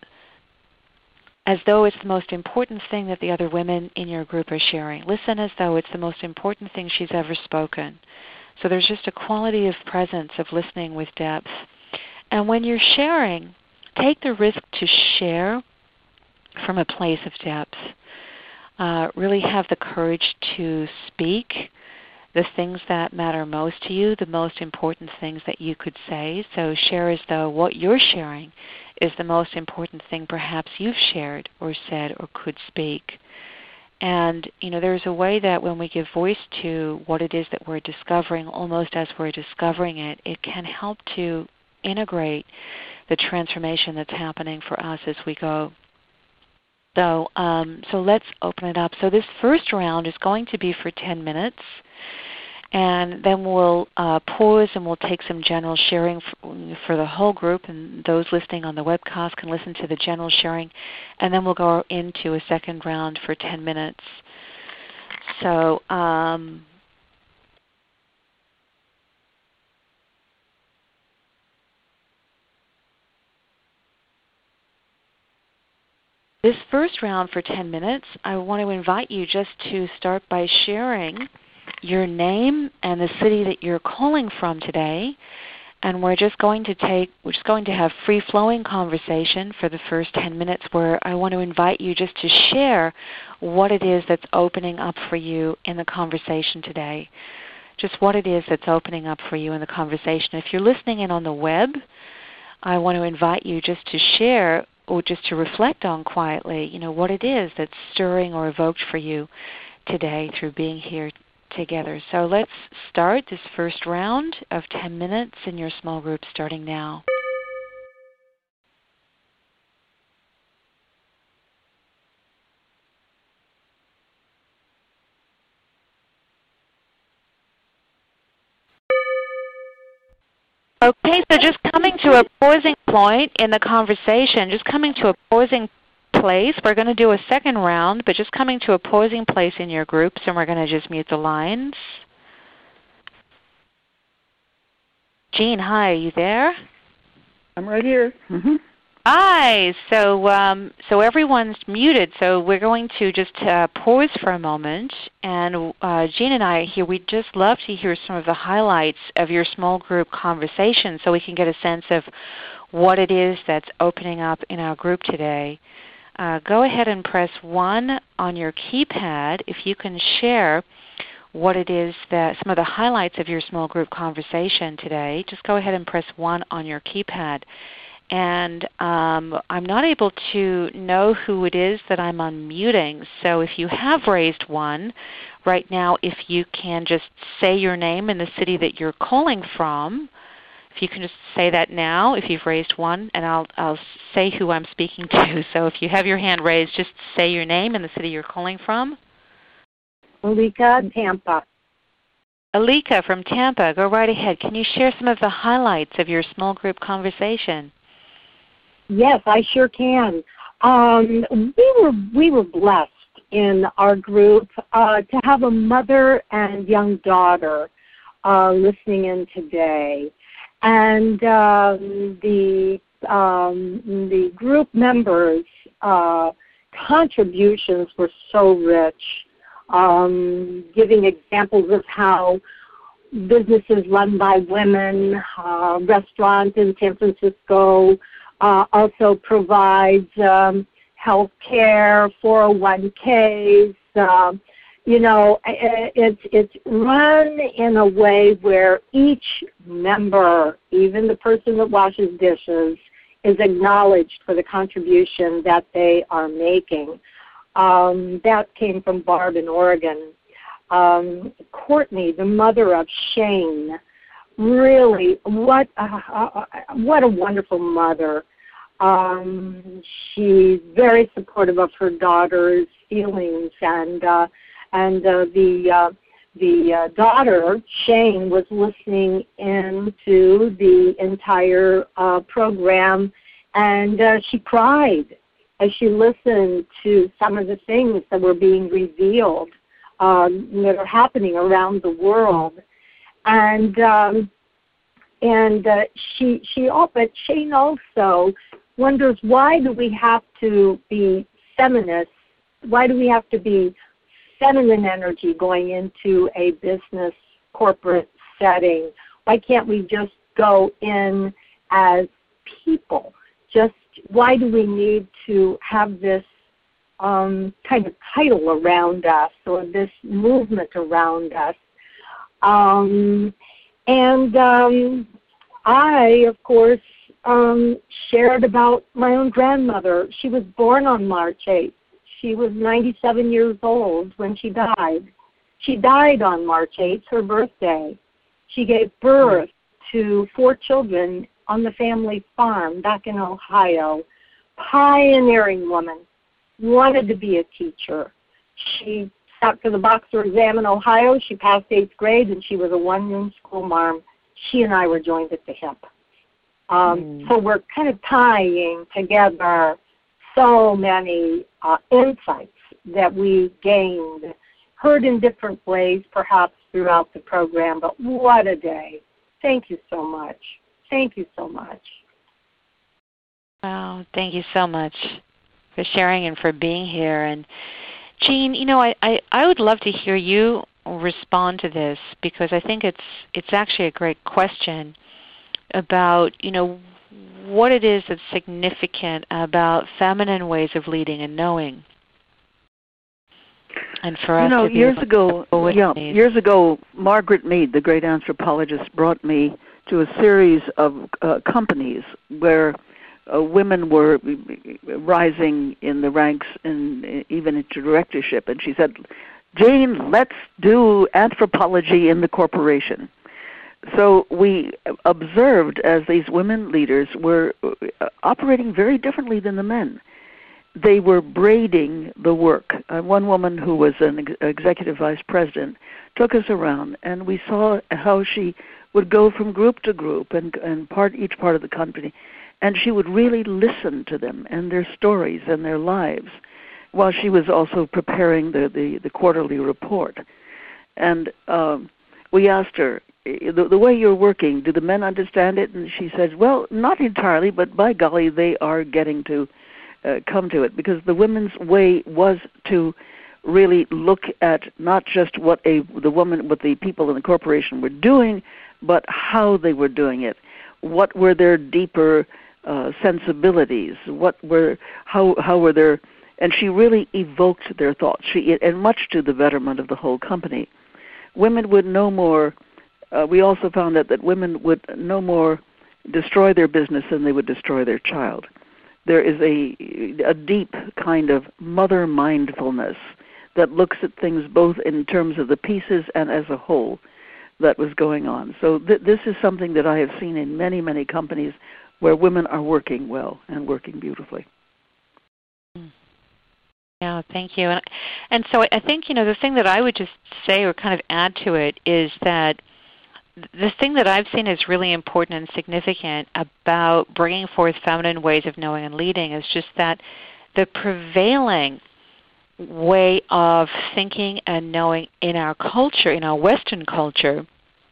as though it's the most important thing that the other women in your group are sharing. Listen as though it's the most important thing she's ever spoken. So there's just a quality of presence, of listening with depth. And when you're sharing, take the risk to share from a place of depth. Uh, really have the courage to speak the things that matter most to you, the most important things that you could say. So share as though what you're sharing is the most important thing perhaps you've shared or said or could speak. And you know, there's a way that when we give voice to what it is that we're discovering, almost as we're discovering it, it can help to integrate the transformation that's happening for us as we go. So, um, so let's open it up. So this first round is going to be for ten minutes, and then we'll uh, pause and we'll take some general sharing for, for the whole group, and those listening on the webcast can listen to the general sharing, and then we'll go into a second round for ten minutes. So, um, this first round for ten minutes, I want to invite you just to start by sharing your name and the city that you're calling from today. And we're just going to take, we're just going to have free-flowing conversation for the first ten minutes, where I want to invite you just to share what it is that's opening up for you in the conversation today. Just what it is that's opening up for you in the conversation. If you're listening in on the web, I want to invite you just to share or just to reflect on quietly, you know, what it is that's stirring or evoked for you today through being here together. So let's start this first round of ten minutes in your small group starting now. Okay, so just coming to a pausing point in the conversation, just coming to a pausing place. We're going to do a second round, but just coming to a pausing place in your groups, and we're going to just mute the lines. Jean, hi, are you there? I'm right here. Mm-hmm. Hi. So, um, so everyone's muted. So we're going to just uh, pause for a moment. And uh, Jean and I are here. We'd just love to hear some of the highlights of your small group conversation, so we can get a sense of what it is that's opening up in our group today. Uh, go ahead and press one on your keypad if you can share what it is that some of the highlights of your small group conversation today. Just go ahead and press one on your keypad. And um, I'm not able to know who it is that I'm unmuting. So if you have raised one right now, if you can just say your name and the city that you're calling from. If you can just say that now, if you've raised one, and I'll, I'll say who I'm speaking to. So if you have your hand raised, just say your name and the city you're calling from. Alika, Tampa. Alika from Tampa, go right ahead. Can you share some of the highlights of your small group conversation? Yes, I sure can. Um, we were we were blessed in our group uh, to have a mother and young daughter uh, listening in today, and um, the um, the group members' uh, contributions were so rich, um, giving examples of how businesses run by women, uh, restaurant in San Francisco. Uh, also provides um, health care, four oh one Ks. Uh, you know, it's, it's run in a way where each member, even the person that washes dishes, is acknowledged for the contribution that they are making. Um, that came from Barb in Oregon. Um, Courtney, the mother of Shane, really, what a, uh, what a wonderful mother. Um, she's very supportive of her daughter's feelings, and uh, and uh, the uh, the uh, daughter, Shane, was listening into the entire uh, program, and uh, she cried as she listened to some of the things that were being revealed um, that are happening around the world, and. Um, And uh, she, she, but Shane also wonders, why do we have to be feminists? Why do we have to be feminine energy going into a business corporate setting? Why can't we just go in as people? Just why do we need to have this um, kind of title around us, or this movement around us? Um, And um, I, of course, um, shared about my own grandmother. She was born on March eighth. She was ninety-seven years old when she died. She died on March eighth, her birthday. She gave birth to four children on the family farm back in Ohio. Pioneering woman, wanted to be a teacher. She sat for the Boxer exam in Ohio. She passed eighth grade, and she was a one-room school marm. She and I were joined at the hip. Um, mm. So we're kind of tying together so many uh, insights that we gained, heard in different ways perhaps throughout the program, but what a day. Thank you so much. Thank you so much. Wow, thank you so much for sharing and for being here. And Jean, you know, I, I, I would love to hear you respond to this, because I think it's it's actually a great question about, you know, what it is that's significant about feminine ways of leading and knowing. And for us, you know, to be years able ago, yeah, needs. years ago, Margaret Mead, the great anthropologist, brought me to a series of uh, companies where Uh, women were rising in the ranks and even into directorship. And she said, Jane, let's do anthropology in the corporation. So we observed as these women leaders were operating very differently than the men. They were braiding the work. Uh, one woman who was an ex- executive vice president took us around, and we saw how she would go from group to group and, and part each part of the company, and she would really listen to them and their stories and their lives while she was also preparing the, the, the quarterly report. And um, we asked her, the, the way you're working, do the men understand it? And she said, well, not entirely, but by golly, they are getting to uh, come to it, because the women's way was to really look at not just what a the woman, what the people in the corporation were doing, but how they were doing it. What were their deeper uh, sensibilities? What were how how were their and she really evoked their thoughts. She and much to the betterment of the whole company. Women would no more. Uh, we also found out that women would no more destroy their business than they would destroy their child. There is a a deep kind of mother mindfulness that looks at things both in terms of the pieces and as a whole that was going on. So th- this is something that I have seen in many, many companies where women are working well and working beautifully. Yeah, thank you. And, and so I think, you know, the thing that I would just say or kind of add to it is that the thing that I've seen is really important and significant about bringing forth feminine ways of knowing and leading is just that the prevailing way of thinking and knowing in our culture, in our Western culture,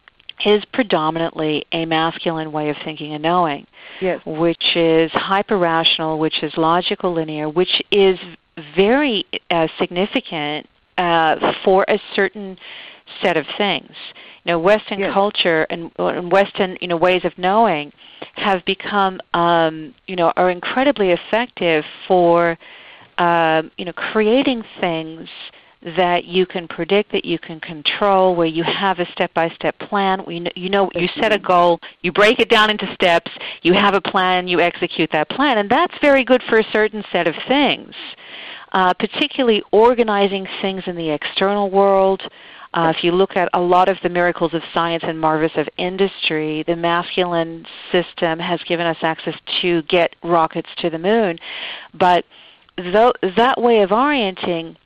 is predominantly a masculine way of thinking and knowing, yes. which is hyper-rational, which is logical linear, which is very uh, significant uh, for a certain set of things. You know, Western yes. culture and, and Western, you know, ways of knowing have become, um, you know, are incredibly effective for Uh, you know, creating things that you can predict, that you can control, where you have a step-by-step plan. We know, you know, you set a goal, you break it down into steps, you have a plan, you execute that plan, and that's very good for a certain set of things, uh, particularly organizing things in the external world. Uh, if you look at a lot of the miracles of science and marvels of industry, the masculine system has given us access to get rockets to the moon, but Though that way of orienting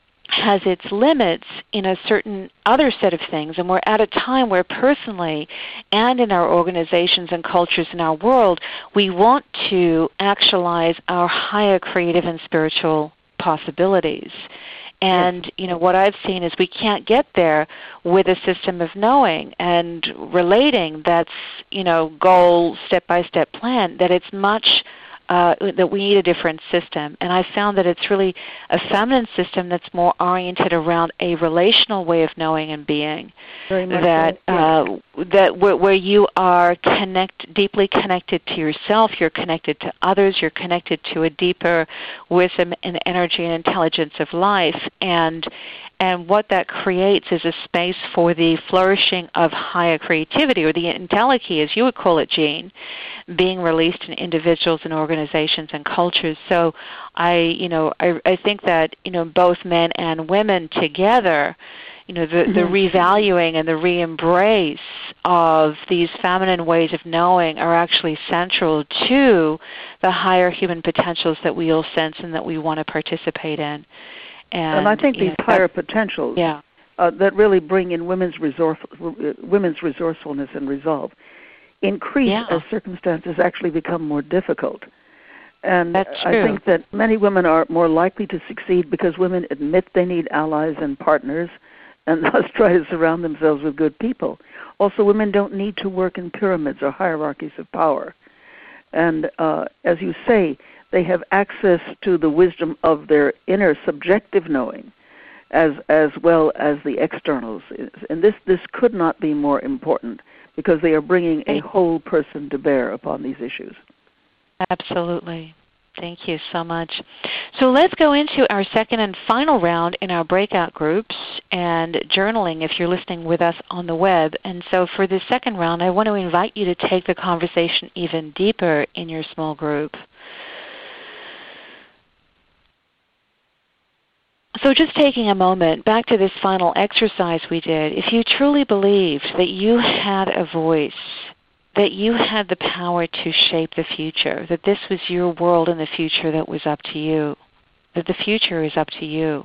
has its limits in a certain other set of things, and we're at a time where personally and in our organizations and cultures in our world, we want to actualize our higher creative and spiritual possibilities. And yes. you know, what I've seen is we can't get there with a system of knowing and relating that's, you know, goal, step-by-step plan, that it's much Uh, that we need a different system. And I found that it's really a feminine system that's more oriented around a relational way of knowing and being. Very much that so. Yeah. uh, that where, where you are connect, deeply connected to yourself, you're connected to others, you're connected to a deeper wisdom and energy and intelligence of life. And And what that creates is a space for the flourishing of higher creativity, or the entelechy, as you would call it, Jean, being released in individuals and organizations and cultures. So I, you know, I, I think that, you know, both men and women together, you know, the, the revaluing and the re-embrace of these feminine ways of knowing are actually central to the higher human potentials that we all sense and that we want to participate in. And, and I think these know, higher potentials yeah. uh, that really bring in women's resource, uh, women's resourcefulness and resolve increase yeah. as circumstances actually become more difficult. And That's I true. think that many women are more likely to succeed because women admit they need allies and partners and thus try to surround themselves with good people. Also, women don't need to work in pyramids or hierarchies of power. And uh, as you say, they have access to the wisdom of their inner subjective knowing as as well as the externals. And this, this could not be more important because they are bringing a whole person to bear upon these issues. Absolutely. Thank you so much. So let's go into our second and final round in our breakout groups and journaling if you're listening with us on the web. And so for the second round, I want to invite you to take the conversation even deeper in your small group. So just taking a moment, back to this final exercise we did, if you truly believed that you had a voice, that you had the power to shape the future, that this was your world and the future that was up to you, that the future is up to you,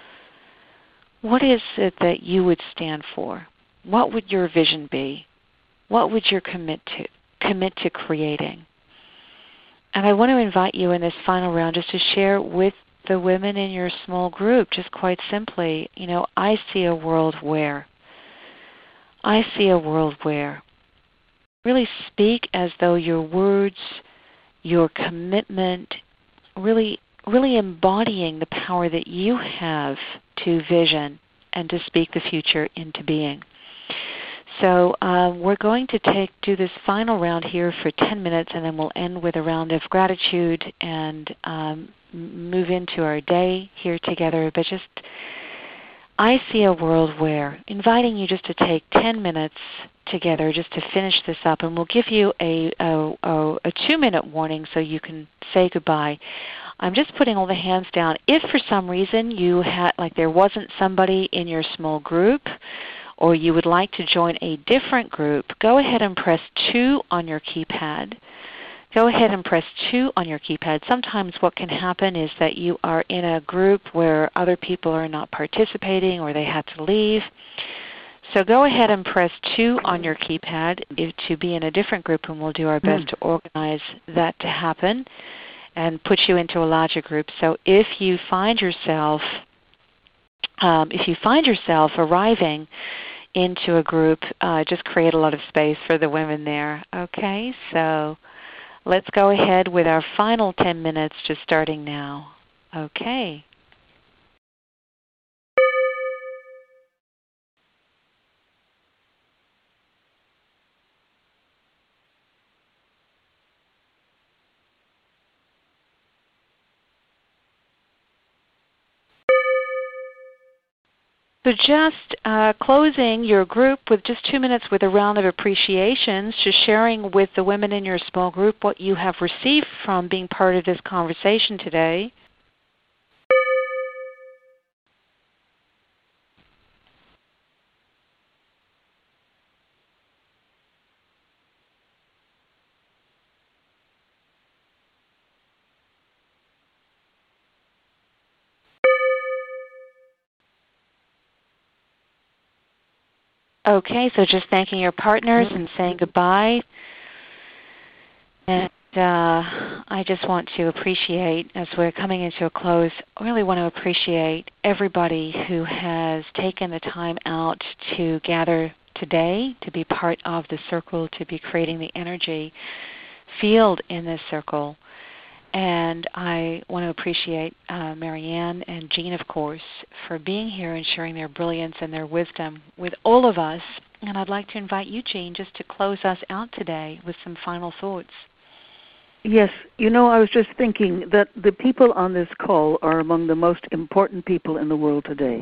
what is it that you would stand for? What would your vision be? what would you commit to, commit to creating? And I want to invite you in this final round just to share with the women in your small group, just quite simply, you know, I see a world where. I see a world where. Really speak as though your words, your commitment, really, really embodying the power that you have to vision and to speak the future into being. So uh, we're going to take do this final round here for ten minutes, and then we'll end with a round of gratitude and um, move into our day here together. But just, I see a world where, inviting you just to take ten minutes together just to finish this up, and we'll give you a, a, a, a two-minute warning so you can say goodbye. I'm just putting all the hands down. If for some reason you had, like there wasn't somebody in your small group, or you would like to join a different group, go ahead and press two on your keypad. Go ahead and press two on your keypad. Sometimes what can happen is that you are in a group where other people are not participating or they had to leave. So go ahead and press two on your keypad if, to be in a different group, and we'll do our best mm. to organize that to happen and put you into a larger group. So if you find yourself, um, if you find yourself arriving into a group, uh, just create a lot of space for the women there. Okay, so let's go ahead with our final ten minutes, just starting now. Okay. So just uh, closing your group with just two minutes with a round of appreciations, just sharing with the women in your small group what you have received from being part of this conversation today. Okay, so just thanking your partners and saying goodbye. And uh, I just want to appreciate, as we're coming into a close, I really want to appreciate everybody who has taken the time out to gather today, to be part of the circle, to be creating the energy field in this circle. And I want to appreciate uh, Marianne and Jean, of course, for being here and sharing their brilliance and their wisdom with all of us. And I'd like to invite you, Jean, just to close us out today with some final thoughts. Yes. You know, I was just thinking that the people on this call are among the most important people in the world today.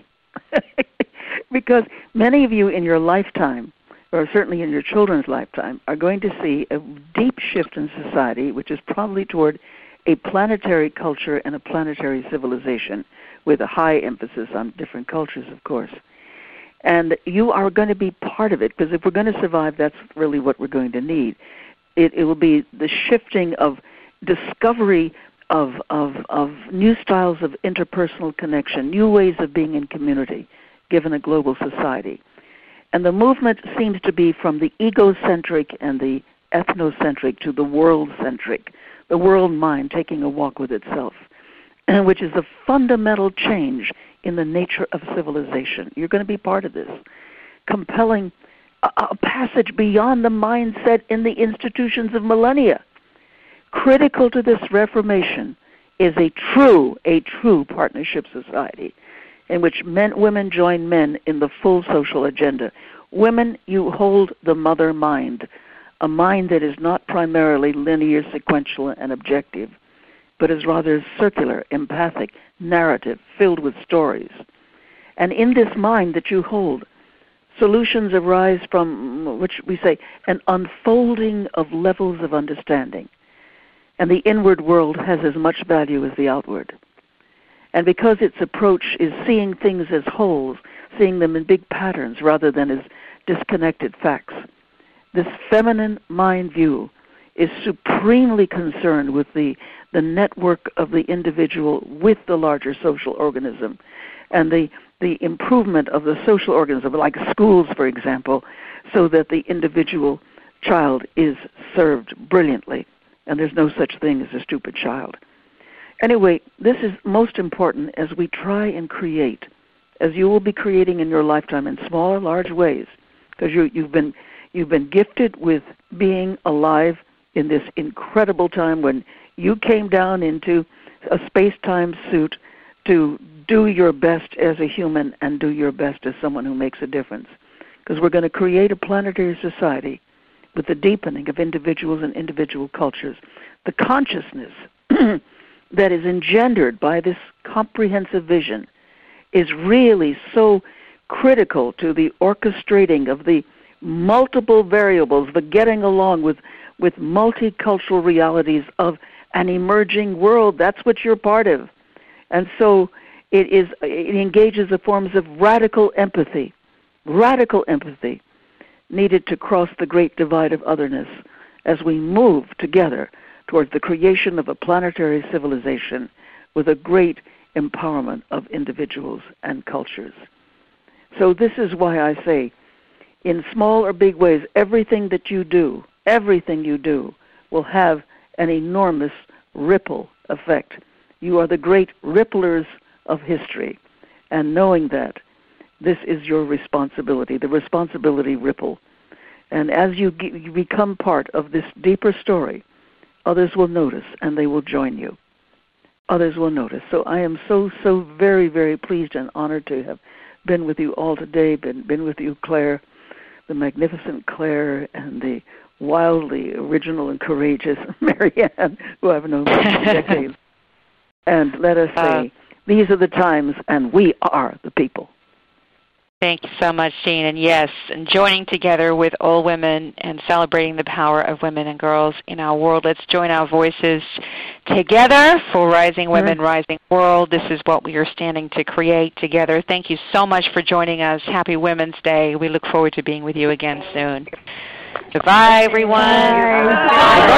Because many of you in your lifetime, or certainly in your children's lifetime, are going to see a deep shift in society, which is probably toward a planetary culture and a planetary civilization, with a high emphasis on different cultures, of course. And you are going to be part of it, because if we're going to survive, that's really what we're going to need. It, it will be the shifting of discovery of, of, of new styles of interpersonal connection, new ways of being in community, given a global society. And the movement seems to be from the egocentric and the ethnocentric to the world-centric, the world mind taking a walk with itself, which is a fundamental change in the nature of civilization. You're going to be part of this, compelling a, a passage beyond the mindset in the institutions of millennia. Critical to this reformation is a true, a true partnership society in which men, women join men in the full social agenda. Women, you hold the mother mind, a mind that is not primarily linear, sequential, and objective, but is rather circular, empathic, narrative, filled with stories. And in this mind that you hold, solutions arise from, which we say, an unfolding of levels of understanding. And the inward world has as much value as the outward. And because its approach is seeing things as wholes, seeing them in big patterns rather than as disconnected facts, this feminine mind view is supremely concerned with the, the network of the individual with the larger social organism, and the, the improvement of the social organism, like schools, for example, so that the individual child is served brilliantly, and there's no such thing as a stupid child. Anyway, this is most important as we try and create, as you will be creating in your lifetime in small or large ways, because you, you've been you've been gifted with being alive in this incredible time when you came down into a space-time suit to do your best as a human and do your best as someone who makes a difference. Because we're going to create a planetary society with the deepening of individuals and individual cultures. The consciousness that is engendered by this comprehensive vision is really so critical to the orchestrating of the multiple variables, the getting along with, with multicultural realities of an emerging world. That's what you're part of. And so it is. It engages the forms of radical empathy, radical empathy needed to cross the great divide of otherness as we move together towards the creation of a planetary civilization with a great empowerment of individuals and cultures. So this is why I say, in small or big ways, everything that you do, everything you do will have an enormous ripple effect. You are the great ripplers of history, and knowing that, this is your responsibility, the responsibility ripple. And as you, ge- you become part of this deeper story, others will notice and they will join you. Others will notice. So I am so, so very, very pleased and honored to have been with you all today, been, been with you, Claire, the magnificent Claire, and the wildly original and courageous Marianne, who I've known for decades. And let us say, uh, these are the times, and we are the people. Thank you so much, Jean. And yes, and joining together with all women and celebrating the power of women and girls in our world. Let's join our voices together for Rising Women, mm-hmm. Rising World. This is what we are standing to create together. Thank you so much for joining us. Happy Women's Day. We look forward to being with you again soon. Goodbye, everyone. Bye.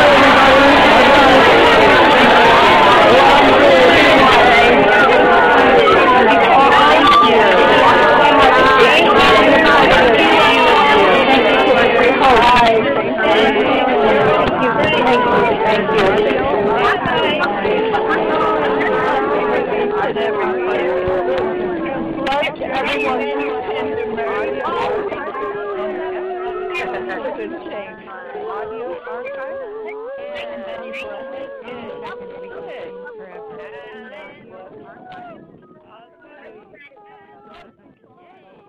Audio archive, and then you put it in forever.